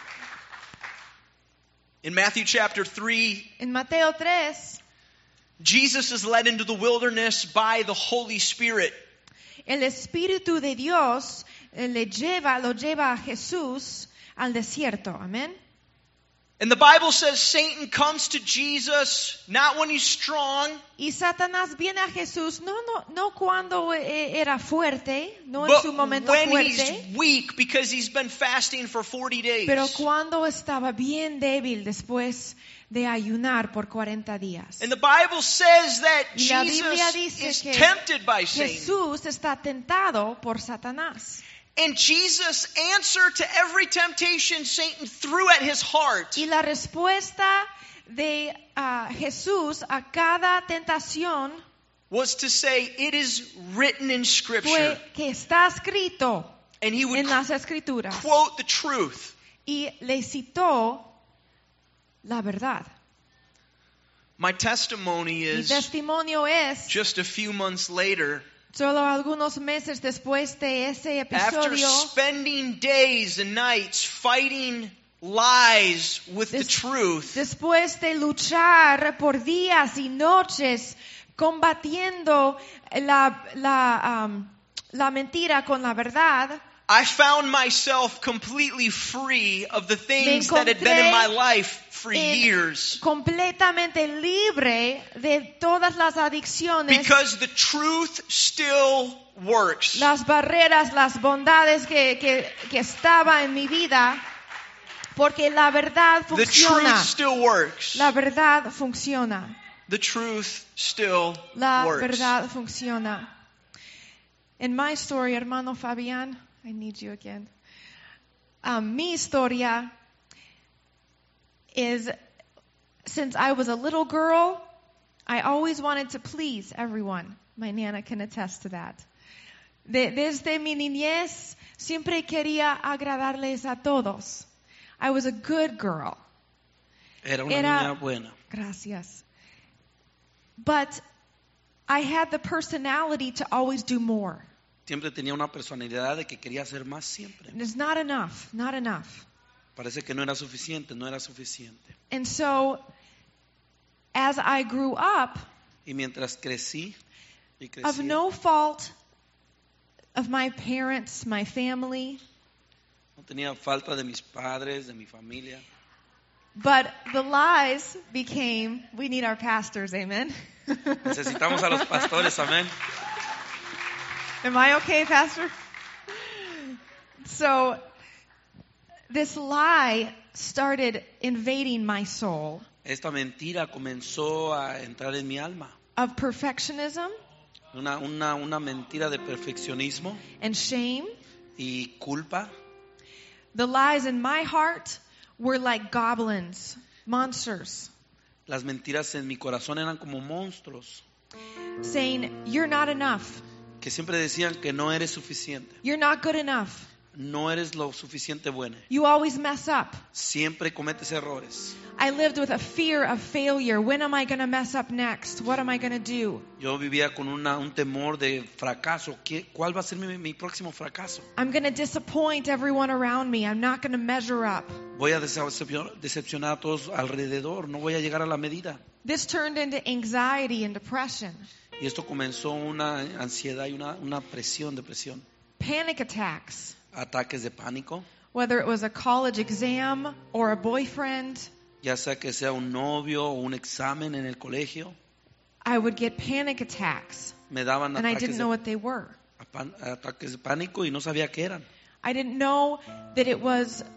In Matthew chapter three, En Mateo tres, Jesus is led into the wilderness by the Holy Spirit. el Espíritu de Dios eh, le lleva, lo lleva a Jesús al desierto. Amén. And the Bible says Satan comes to Jesus not when he's strong, Y Satanás viene a Jesús no, no, no cuando eh, era fuerte, no en but su momento when fuerte, he's weak because he's been fasting for forty days. pero cuando estaba bien débil después de ayunar por cuarenta días. And the Bible says that Y la Biblia Jesus dice is que tempted by Satan. Jesús está tentado por Satanás. And Jesus' answer to every temptation Satan threw at his heart Y la respuesta de ah, Jesús a cada tentación was to say, it is written in Scripture. fue que está escrito And he would en las Escrituras. quote the truth. Y le citó la verdad. My testimony Mi is testimonio es, just a few months later, solo algunos meses después de ese after episodio, spending days and nights fighting lies with the Des- truth, después de luchar por días y noches combatiendo la, la, um, la mentira con la verdad, I found myself completely free of the things that had been in my life for en- years. completamente libre de todas las adicciones, Because the truth still works. las barreras, las bondades que, que, que estaba en mi vida, porque la verdad The funciona. truth still works. La verdad funciona. The truth still La works. verdad funciona. En my story, hermano Fabián, I need you again. Um, mi historia is, since I was a little girl, I always wanted to please everyone. My nana can attest to that. De, desde mi niñez, siempre quería agradarles a todos. I was a good girl. Era una Era- niña buena. Gracias. But I had the personality to always do more. Siempre tenía una personalidad de que quería hacer más siempre. And it's not enough, not enough. Parece que no era suficiente, no era suficiente. And so, as I grew up, Y mientras crecí y crecí, of no fault of my parents, my family, no tenía falta de mis padres, de mi familia. but the lies became, we need our pastors, amen? Necesitamos a los pastores, amén. Am I okay, Pastor? So, this lie started invading my soul Esta mentira comenzó a entrar en mi alma. of perfectionism Una, una, una mentira de perfeccionismo and shame. y culpa. The lies in my heart were like goblins, monsters, Las mentiras en mi corazón eran como monstruos saying, you're not enough. que siempre decían que no eres suficiente. You're not good enough. No eres lo suficiente buena. You always mess up. Siempre cometes errores. I lived with a fear of failure. When am I going to mess up next? What am I going to do? Yo vivía con una, un temor de fracaso. ¿Qué, ¿Cuál va a ser mi, mi próximo fracaso? I'm going to disappoint everyone around me. I'm not going to measure up. Voy a decepcionar, decepcionar a todos alrededor. No voy a llegar a la medida. This turned into anxiety and depression, Y esto comenzó una ansiedad y una, una presión, depresión. panic attacks, Ataques de pánico. whether it was a college exam or a boyfriend. Ya sea que sea un novio o un examen en el colegio. I would get panic attacks, Me daban and I ataques didn't de, know what they were. pan- ataques de pánico y no sabía qué eran. I didn't know that it was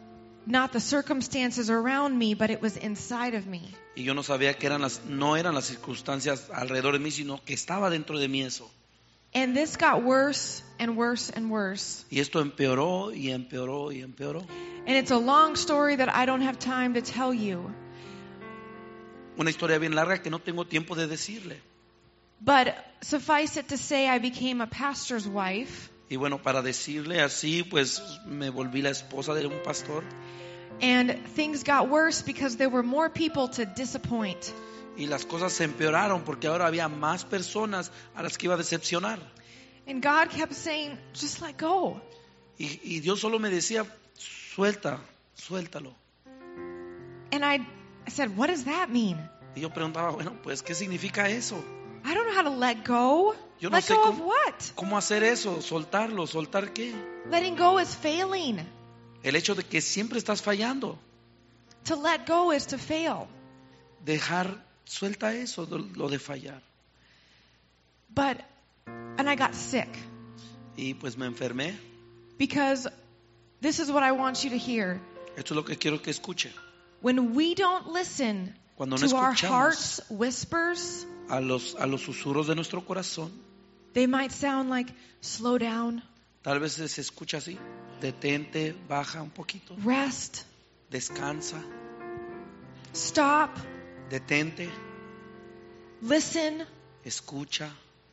not the circumstances around me, but it was inside of me. Y yo no sabía que eran las, no eran las circunstancias alrededor de mí, sino que estaba dentro de mí eso. And this got worse and worse and worse. Y esto empeoró y empeoró y empeoró. And it's a long story that I don't have time to tell you. Una historia bien larga que no tengo tiempo de decirle. But suffice it to say, I became a pastor's wife. Y bueno, para decirle así, pues me volví la esposa de un pastor. And things got worse because there were more people to disappoint. Y las cosas se empeoraron porque ahora había más personas a las que iba a decepcionar. And God kept saying, just let go. Y, y Dios solo me decía, suelta, suéltalo. And I, I said, what does that mean? Y yo preguntaba, bueno, pues, ¿qué significa eso? I don't know how to let go. Yo no Let sé go of cómo, what? cómo hacer eso, soltarlo, ¿soltar qué? Letting go is failing. El hecho de que siempre estás fallando. To let go is to fail. Dejar, suelta eso, lo, lo de fallar. But, and I got sick. Y pues me enfermé. Because this is what I want you to hear. Esto es lo que quiero que escuche. When we don't listen Cuando no to our escuchamos heart's whispers, a los, a los susurros de nuestro corazón, they might sound like, slow down, tal vez se escucha así, detente, baja un poquito, rest, descansa, stop, detente, listen. escucha.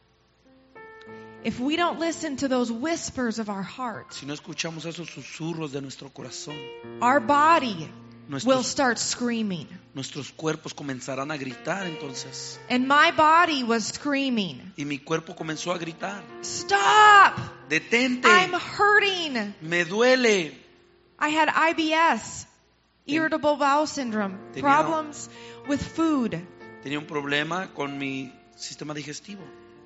If we don't listen to those whispers of our heart, Si no escuchamos esos susurros de nuestro corazón, our body will nuestros, start screaming. nuestros cuerpos comenzarán a gritar entonces. And my body was screaming, Y mi cuerpo comenzó a gritar, stop! detente, I'm hurting. me duele. I had I B S, irritable bowel syndrome, Tenía- problems with food, Tenía un problema con mi sistema digestivo.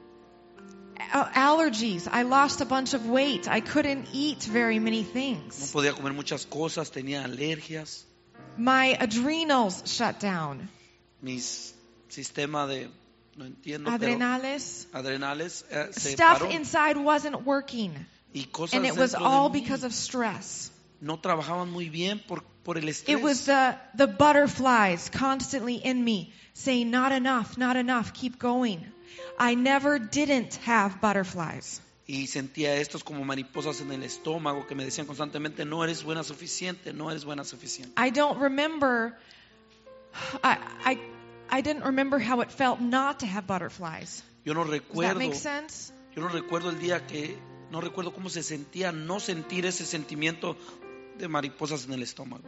a- allergies. I lost a bunch of weight. I couldn't eat very many No things. podía comer muchas cosas, tenía alergias. My adrenals shut down. Mi sistema de, no entiendo, pero Adrenales. adrenales eh, se Stuff paró. inside wasn't working. Y cosas And it was dentro de all mí because of stress. no trabajaban muy bien por, por el estrés. It was the, the butterflies constantly in me saying, not enough, not enough, keep going. I never didn't have butterflies. Y sentía estos como mariposas en el estómago que me decían constantemente, no eres buena suficiente, no eres buena suficiente. I don't remember, I, I, I didn't remember how it felt not to have butterflies. Yo no Does that recuerdo, make sense? yo no recuerdo el día que, no recuerdo cómo se sentía no sentir ese sentimiento de mariposas en el estómago.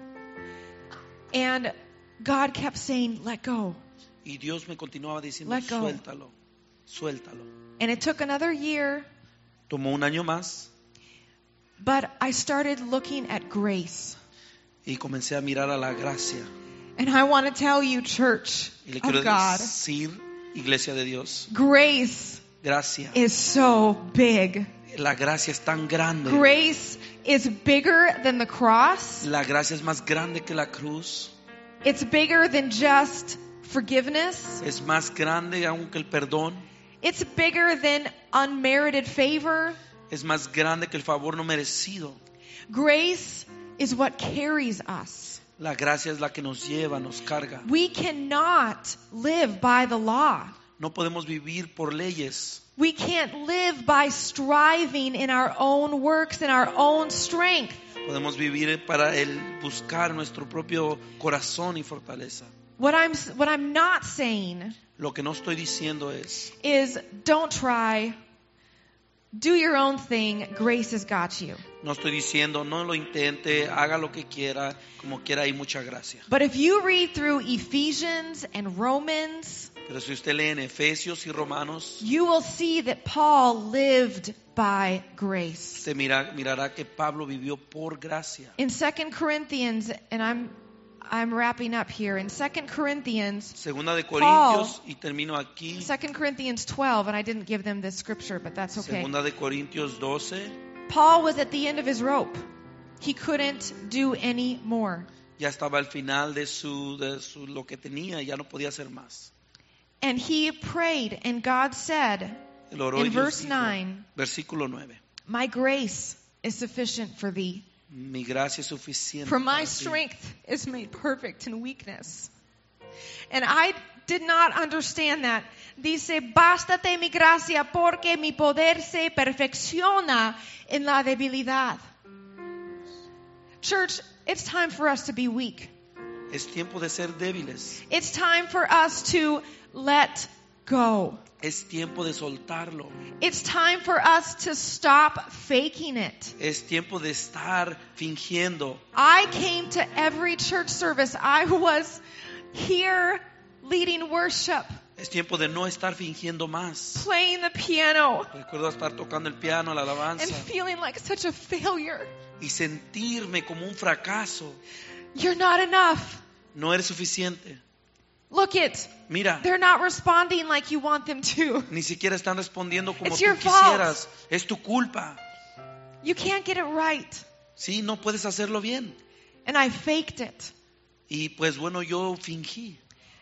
And God kept saying, let go. Y Dios me continuaba diciendo, Let go. suéltalo, suéltalo. And it took another year, Tomó un año más but I started looking at grace. y comencé a mirar a la gracia. And I want to tell you, church Y le quiero of God, decir, iglesia de Dios, grace gracia. is so big. La gracia es tan grande. Grace is bigger than the cross. La gracia es más grande que la cruz. It's bigger than just forgiveness. Es más grande aún que el perdón. It's bigger than unmerited favor. Es más grande que el favor no merecido. Grace is what carries us. La gracia es la que nos lleva, nos carga. We cannot live by the law. No podemos vivir por leyes. We can't live by striving in our own works, in our own strength. Podemos vivir para el buscar nuestro propio corazón y fortaleza. What I'm, what I'm not saying Lo que no estoy diciendo es, is don't try. Do your own thing. Grace has got you. no estoy diciendo, no lo intente, haga lo que quiera, como quiera, hay mucha gracia. But if you read through Ephesians and Romans, Pero si usted lee en Efesios y Romanos, you will see that Paul lived by grace. usted mira, mirará que Pablo vivió por gracia. In Second Corinthians, and I'm I'm wrapping up here. In Second Corinthians, Segunda de Corintios, y termino aquí. Second Corinthians twelve, and I didn't give them this scripture, but that's okay. Segunda de Corintios doce. Paul was at the end of his rope. He couldn't do any more. Ya estaba al final de su, de su lo que tenía, ya no podía hacer más. And he prayed, and God said, Él oró y in Dios verse dijo, nine, versículo nueve. my grace is sufficient for thee. Mi gracia es suficiente. For my para ti. strength is made perfect in weakness. And I did not understand that. Dice, bástate mi gracia porque mi poder se perfecciona en la debilidad. Church, it's time for us to be weak. Es tiempo de ser débiles. It's time for us to let go. Es tiempo de soltarlo. It's time for us to stop faking it. Es tiempo de estar fingiendo. I came to every church service. I was here leading worship, Es tiempo de no estar fingiendo más. playing the piano, Recuerdo estar tocando el piano, la and alabanza, feeling like such a failure. y sentirme como un fracaso. You're not enough. No eres suficiente. Look it. Mira, They're not responding like you want them to. ni siquiera están respondiendo como It's tú your quisieras. Es tu culpa. You can't get it right. Sí, no puedes hacerlo bien. And I faked it Y pues bueno, yo fingí.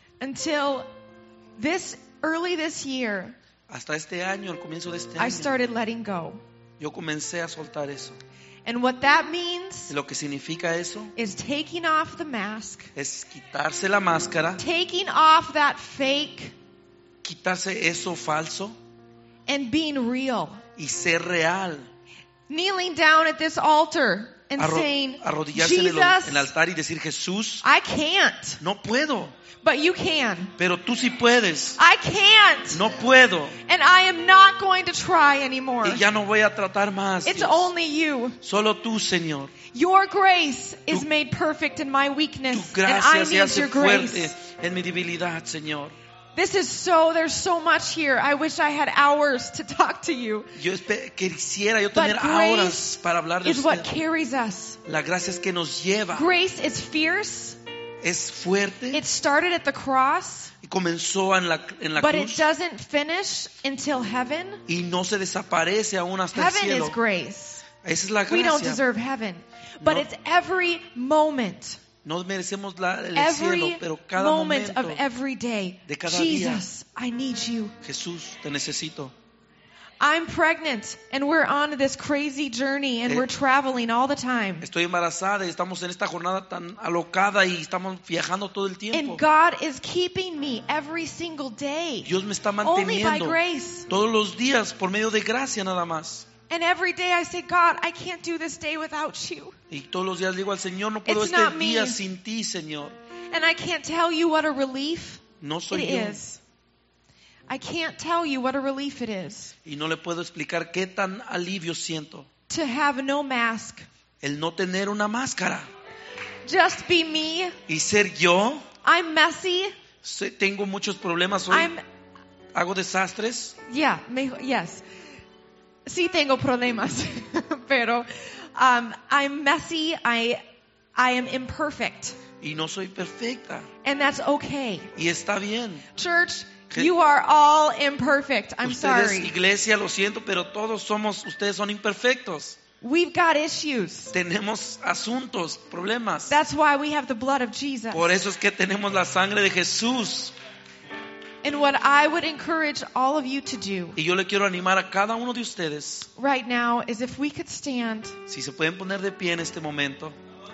until this early this year, Hasta este año, al comienzo de este I año, started letting go. yo comencé a soltar eso. And what that means Lo que significa eso is taking off the mask, es quitarse la máscara, taking off that fake, quitarse eso falso and being real. y ser real. Kneeling down at this altar and Arro- saying, arrodillarse en el, Jesus, en el altar y decir, Jesús, I can't, no puedo, but you can. pero tú sí puedes. I can't, No puedo. and I am not going to try anymore. Y ya no voy a tratar más. It's Dios. only you. Solo tú, Señor. Your grace is Tu- made perfect in my Tu weakness, and I gracia se need hace your fuerte grace. en mi debilidad, Señor. This is so, there's so much here. I wish I had hours to talk to you. Yo espe- quisiera yo But tener grace horas para hablar de is what usted. carries us. La gracia es que nos lleva. Grace is fierce. Es fuerte. It started at the cross, Y comenzó en la, en la but it cruz. doesn't finish until heaven. Y no se desaparece aún hasta el Heaven cielo. is grace. Esa es la We don't gracia. deserve heaven, but No. it's every moment, No merecemos la, el every cielo, pero cada moment momento. of every day. de cada Jesus, I need you. Jesús, te necesito. I'm pregnant, and we're on this crazy journey, and Eh, we're traveling all the time. Estoy embarazada y estamos en esta jornada tan alocada y estamos viajando todo el tiempo. And God is keeping me every single day, Dios me está only by manteniendo grace. todos los días por medio de gracia nada más. And every day I say, God, I can't do this day without you. Y todos los días digo al Señor, no puedo It's este not me. día sin ti, Señor. And I can't tell you what a relief No it soy yo. is. I can't tell you what a relief it is Y no le puedo explicar qué tan alivio siento. to have no mask. El no tener una máscara. Just be me. Y ser yo. I'm messy. Sé- Tengo muchos problemas hoy. I'm, Hago desastres. yeah, me, yes. Sí tengo problemas, pero um, I'm messy. I, I am imperfect. Y no soy perfecta. And that's okay. Y está bien. Church, Que- you are all imperfect. I'm Ustedes, sorry. iglesia, lo siento, pero todos somos, ustedes son imperfectos. We've got issues. Tenemos asuntos, problemas. That's why we have the blood of Jesus. Por eso es que tenemos la sangre de Jesús. And what I would encourage all of you to do Y yo le quiero animar a cada uno de ustedes, right now is if we could stand. si se pueden poner de pie en este momento.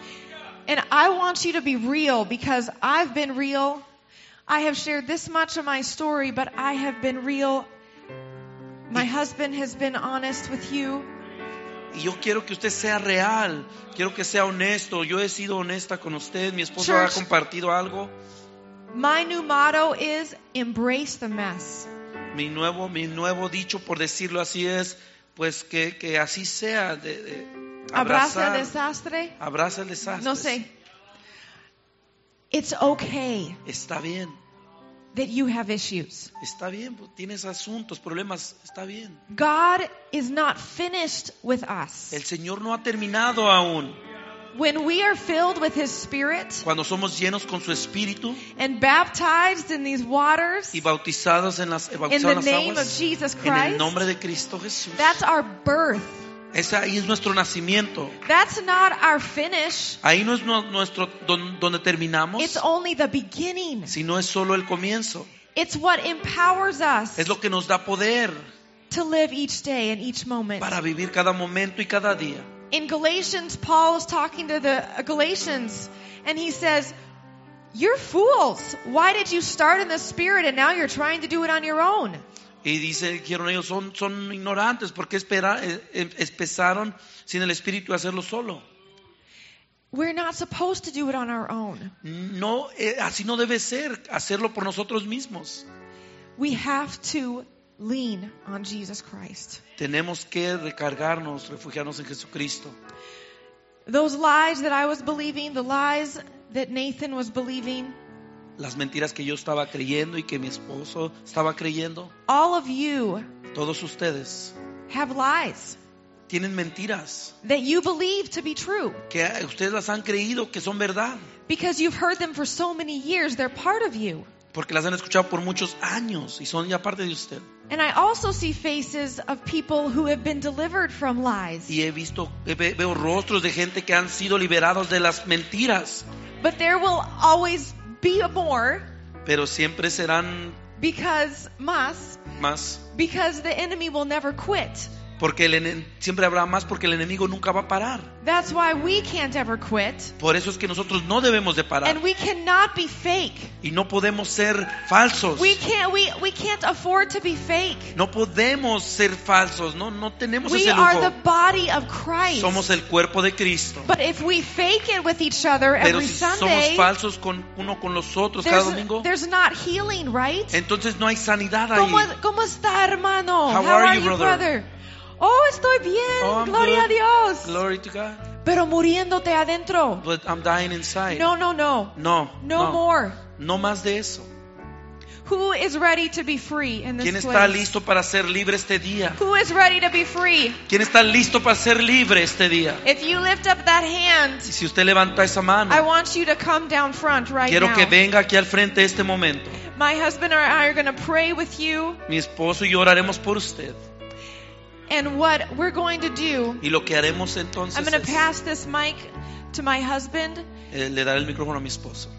And I want you to be real because I've been real. I have shared this much of my story, but I have been real. My husband has been honest with you. Y yo quiero que usted sea real, quiero que sea honesto. Yo he sido honesta con usted, mi esposo Church. ha compartido algo. My new motto is embrace the mess. Mi nuevo, mi nuevo dicho, por decirlo así, es pues que, que así sea, de, de Abraza el abrazar, desastre. abraza el desastre. No sé. It's okay Está bien, that you have issues. está bien, pues, tienes asuntos, problemas, está bien. God is not finished with us. El Señor no ha terminado aún. When we are filled with His Spirit Cuando somos llenos con su Espíritu and baptized in these waters y bautizados en las, in bautizados the en las name of aguas, Jesus en el Christ, nombre de Cristo Jesús. that's our birth. Ese ahí es nuestro nacimiento. That's not our finish. Ahí no es nu- nuestro don- donde terminamos, It's only the beginning. sino es solo el comienzo. It's what empowers us Es lo que nos da poder to live each day and each moment. para vivir cada momento y cada día. In Galatians, Paul is talking to the Galatians, and he says, "You're fools. Why did you start in the Spirit and now you're trying to do it on your own?" Y dice, dijeron ellos, son, son ignorantes, porque espera, eh, empezaron sin el Espíritu a hacerlo solo. We're not supposed to do it on our own. No, eh, así no debe ser, hacerlo por nosotros mismos. We have to lean on Jesus Christ. Tenemos que recargarnos, refugiarnos en Jesucristo. Those lies that I was believing, the lies that Nathan was believing, Las mentiras que yo estaba creyendo y que mi esposo estaba creyendo, all of you todos ustedes have lies tienen mentiras that you believe to be true. que ustedes las han creído que son verdad, Because you've heard them for so many years, they're part of you. porque las han escuchado por muchos años y son ya parte de usted. And I also see faces of people who have been delivered from lies. Y he visto, ve- veo rostros de gente que han sido liberados de las mentiras, But there will always be a more, pero siempre serán because más, más, because the enemy will never quit. porque el ene- siempre habrá más, porque el enemigo nunca va a parar. That's why we can't ever quit. Por eso es que nosotros no debemos de parar And we cannot be fake. y no podemos ser falsos. We can't we, we can't afford to be fake. No podemos ser falsos, no, no tenemos We ese are lujo. the body of Christ. Somos el cuerpo de Cristo. But if we fake it with each other Pero every si somos Sunday, falsos con uno con los otros cada domingo, there's, there's not healing, right? entonces no hay sanidad ahí. ¿Cómo, ¿Cómo está, hermano? How are you, brother? Oh, estoy bien. Oh, I'm Gloria good. a Dios. Glory to God. Pero muriéndote adentro. But I'm dying inside. No, no, no. no, No, no, more. no más de eso. Who is ready to be free in this ¿Quién place? está listo para ser libre este día? Who is ready to be free? ¿Quién está listo para ser libre este día? If you lift up that hand, Y si usted levanta esa mano, I want you to come down front right quiero now. que venga aquí al frente este momento. My husband and I are going to pray with you. Mi esposo y yo oraremos por usted. And what we're going to do, Y lo que haremos entonces I'm going to es, pass this mic to my husband. eh, le daré el micrófono a mi esposo.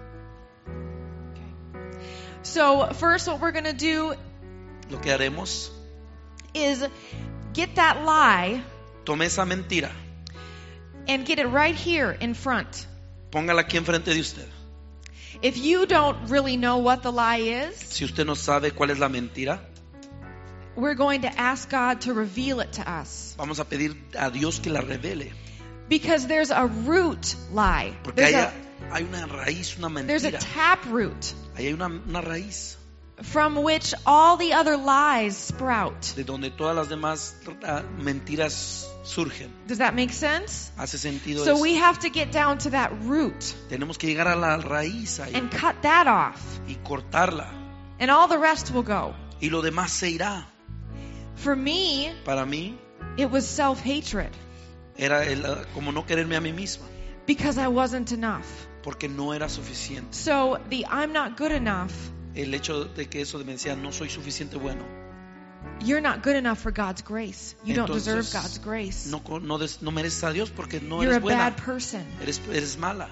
So first what we're going to do Lo que haremos, is get that lie tome esa mentira, and get it right here in front. póngala aquí enfrente de usted. If you don't really know what the lie is, Si usted no sabe cuál es la mentira, we're going to ask God to reveal it to us. vamos a pedir a Dios que la revele. Because there's a root lie. Porque There's hay, a, hay una raíz, una there's a mentira. tap root Ahí hay una, una raíz from which all the other lies sprout. de donde todas las demás ah, mentiras surgen. Does that make sense? ¿Hace sentido So eso? we have to get down to that root Tenemos que llegar a la raíz ahí and cut that off. y cortarla. And all the rest will go. Y lo demás se irá. For me, Para mí it was self-hatred. era el, ah, como no quererme a mí misma, Because I wasn't enough. porque no era suficiente. So the I'm not good enough, El hecho de que eso me decía, no soy suficiente bueno. you're not good enough for God's grace. You don't Entonces, deserve God's grace. No, no, des- no mereces a Dios porque no You're a eres buena. bad person. Eres, eres mala.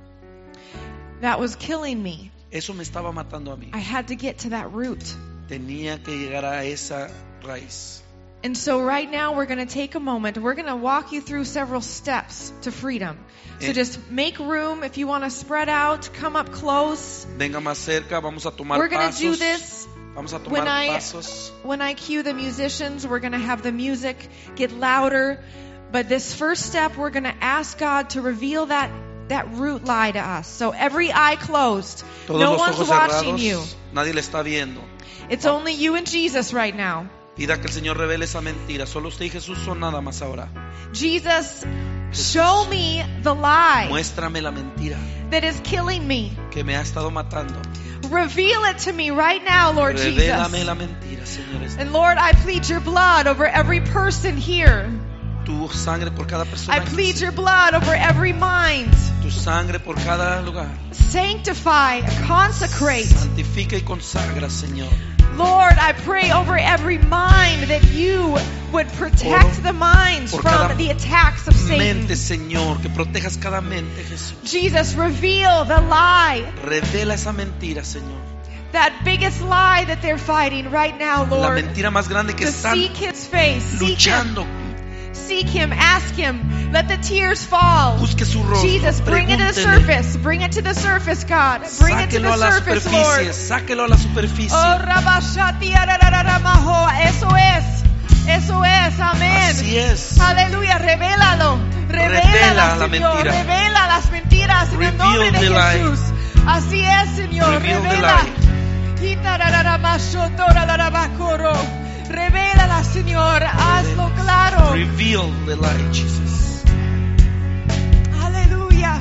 That was killing me. Eso me estaba matando a mí. I had to get to that root. Tenía que llegar a esa raíz. And so right now we're going to take a moment. We're going to walk you through several steps to freedom. So Eh. just make room if you want to spread out, come up close. Venga más cerca, vamos a tomar We're going to do pasos. this. Vamos a tomar When I- pasos. When I cue the musicians, we're going to have the music get louder. But this first step, we're going to ask God to reveal that, that root lie to us. So every eye closed. Todos No los one's ojos watching cerrados. you. Nadie le está viendo. It's only you and Jesus right now. Pida que el Señor revele esa mentira. Solo usted y Jesús son nada más ahora. Jesus, show me the lie Muéstrame la mentira that is killing me. que me ha estado matando. Reveal it to me right now, Lord Revélame Jesus. la mentira, Señor. And Lord, I plead your blood over every person here. Tu sangre por cada persona. I plead your blood over every mind. Tu sangre por cada lugar. Sanctify, consecrate. Santifica y consagra, Señor. Lord, I pray over every mind that you would protect the minds por cada from the attacks of Satan. Mente, Señor, que protejas cada mente, Jesús. Jesus, reveal the lie, Revela esa mentira, Señor. that biggest lie that they're fighting right now, La Lord. mentira más grande que To están seek his face, seek him, luchando. Seek Him, ask Him, let the tears fall. Busque su rostro. Jesus, bring it to the Pregúntele. surface, bring it to the surface, God. Bring it to Sáquelo the a la surface, superficie. Lord. Sáquelo a la superficie. Oh, Rabashati, arararamaho. Eso es, eso es, amén. Así es. Aleluya, revélalo, Revela revélala, la Señor, mentira. revela las mentiras en el nombre de Reveal the lie. Jesús. Así es, Señor, Reveal the revela. lie. Itarararamashotorararabakoro. Revélala, Señor, hazlo claro. Reveal the light, Jesus. Aleluya.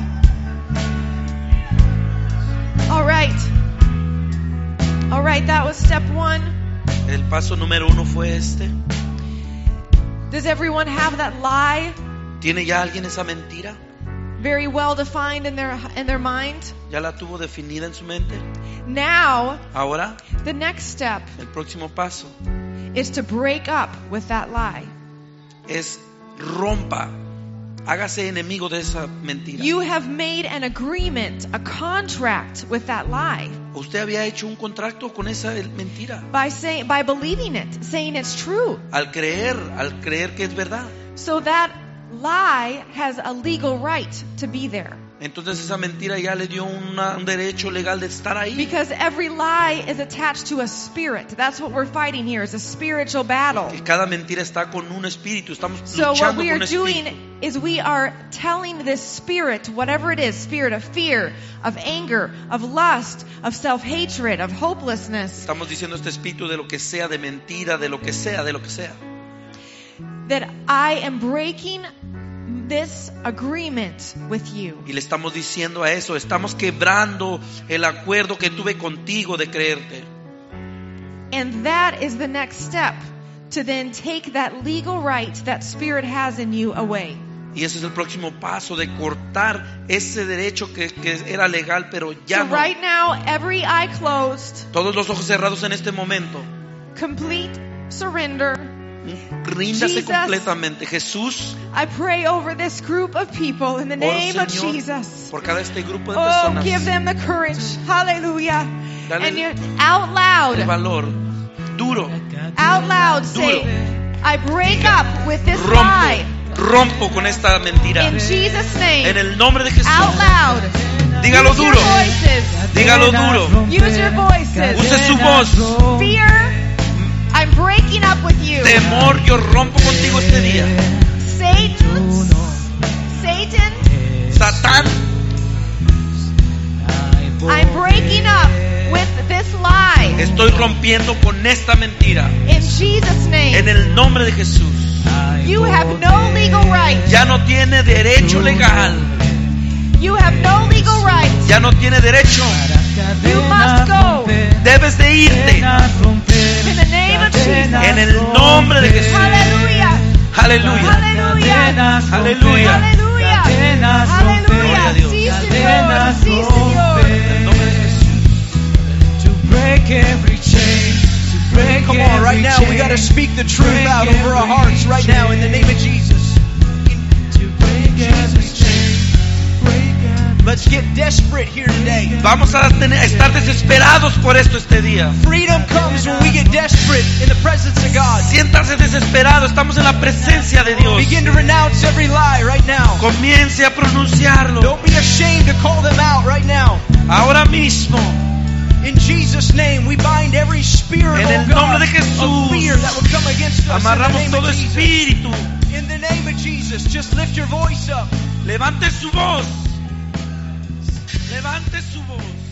All right. All right, that was step one. El paso número uno fue este. Does everyone have that lie ¿Tiene ya alguien esa mentira? very well defined in their in their mind? ¿Ya la tuvo definida en su mente? Now, Ahora, the next step el próximo paso is to break up with that lie. es rompa, hágase enemigo de esa mentira. You have made an agreement, a contract with that lie Usted había hecho un contrato con esa mentira. by saying by believing it, saying it's true. Al creer, al creer que es verdad. So that lie has a legal right to be there. Entonces esa mentira ya le dio una- un derecho legal de estar ahí. Because every lie is attached to a spirit. That's what we're fighting here, is a spiritual battle. Que cada mentira está con un espíritu. Estamos So what luchando we con are un doing espíritu. is we are telling this spirit, whatever it is, spirit of fear, of anger, of lust, of self-hatred, of hopelessness, Estamos diciendo a este espíritu de lo que sea, de mentira, de lo que sea, de lo que sea. that I am breaking this agreement with you. Y le estamos diciendo a eso, estamos quebrando el acuerdo que tuve contigo de creerte. And that is the next step, to then take that legal right that spirit has in you away. Y ese es el próximo paso, de cortar ese derecho que, que era legal, pero ya So no. right now, every eye closed, Todos los ojos cerrados en este momento. complete surrender. Ríndase Jesus. completamente. Jesús, I pray over this group of people in the oro, name of Señor, Jesus. por cada este grupo de Oh, personas. give them the courage. Hallelujah. Dale And you out el loud, valor. Duro. out loud say, Duro. I break up with this Rompo. lie. Rompo con esta mentira. In Jesus' name. En el nombre de Jesús. Out loud. Dígalo Use your duro. voices. Dígalo duro. Use your voices. Use su voz. Fear, I'm breaking up with you. Temor, yo rompo contigo este día. Satan, Satan, Satán, I'm breaking up with this lie. estoy rompiendo con esta mentira. In Jesus' name. En el nombre de Jesús. You have no legal right. Ya no tiene derecho legal. You have no legal right. Ya no tiene derecho. You must go. Debes de irte. In the name of Jesus. En el nombre de Jesús. Hallelujah. Aleluya. Hallelujah. Aleluya. Hallelujah. Gloria a Hallelujah. Dios. Sí, Señor. Sí, Señor. En el nombre de Jesús. To break every chain, to break Come on, right now we got to speak the truth out over our hearts right now in the name of Jesus. to break every chain, break every Let's get desperate here today. Vamos a tener, a estar desesperados por esto este día. Freedom comes when we get desperate in the presence of God. Siéntase desesperado, estamos en la presencia de Dios. Begin to renounce every lie right now. Comience a pronunciarlo. Don't be ashamed to call them out right now. Ahora mismo, In Jesus' name, we bind every spirit, en oh el God, nombre de of Jesús, fear that would come against us. In the amarramos name todo of Jesus. espíritu. In the name of Jesus, just lift your voice up. Levante su voz. Levante su voz.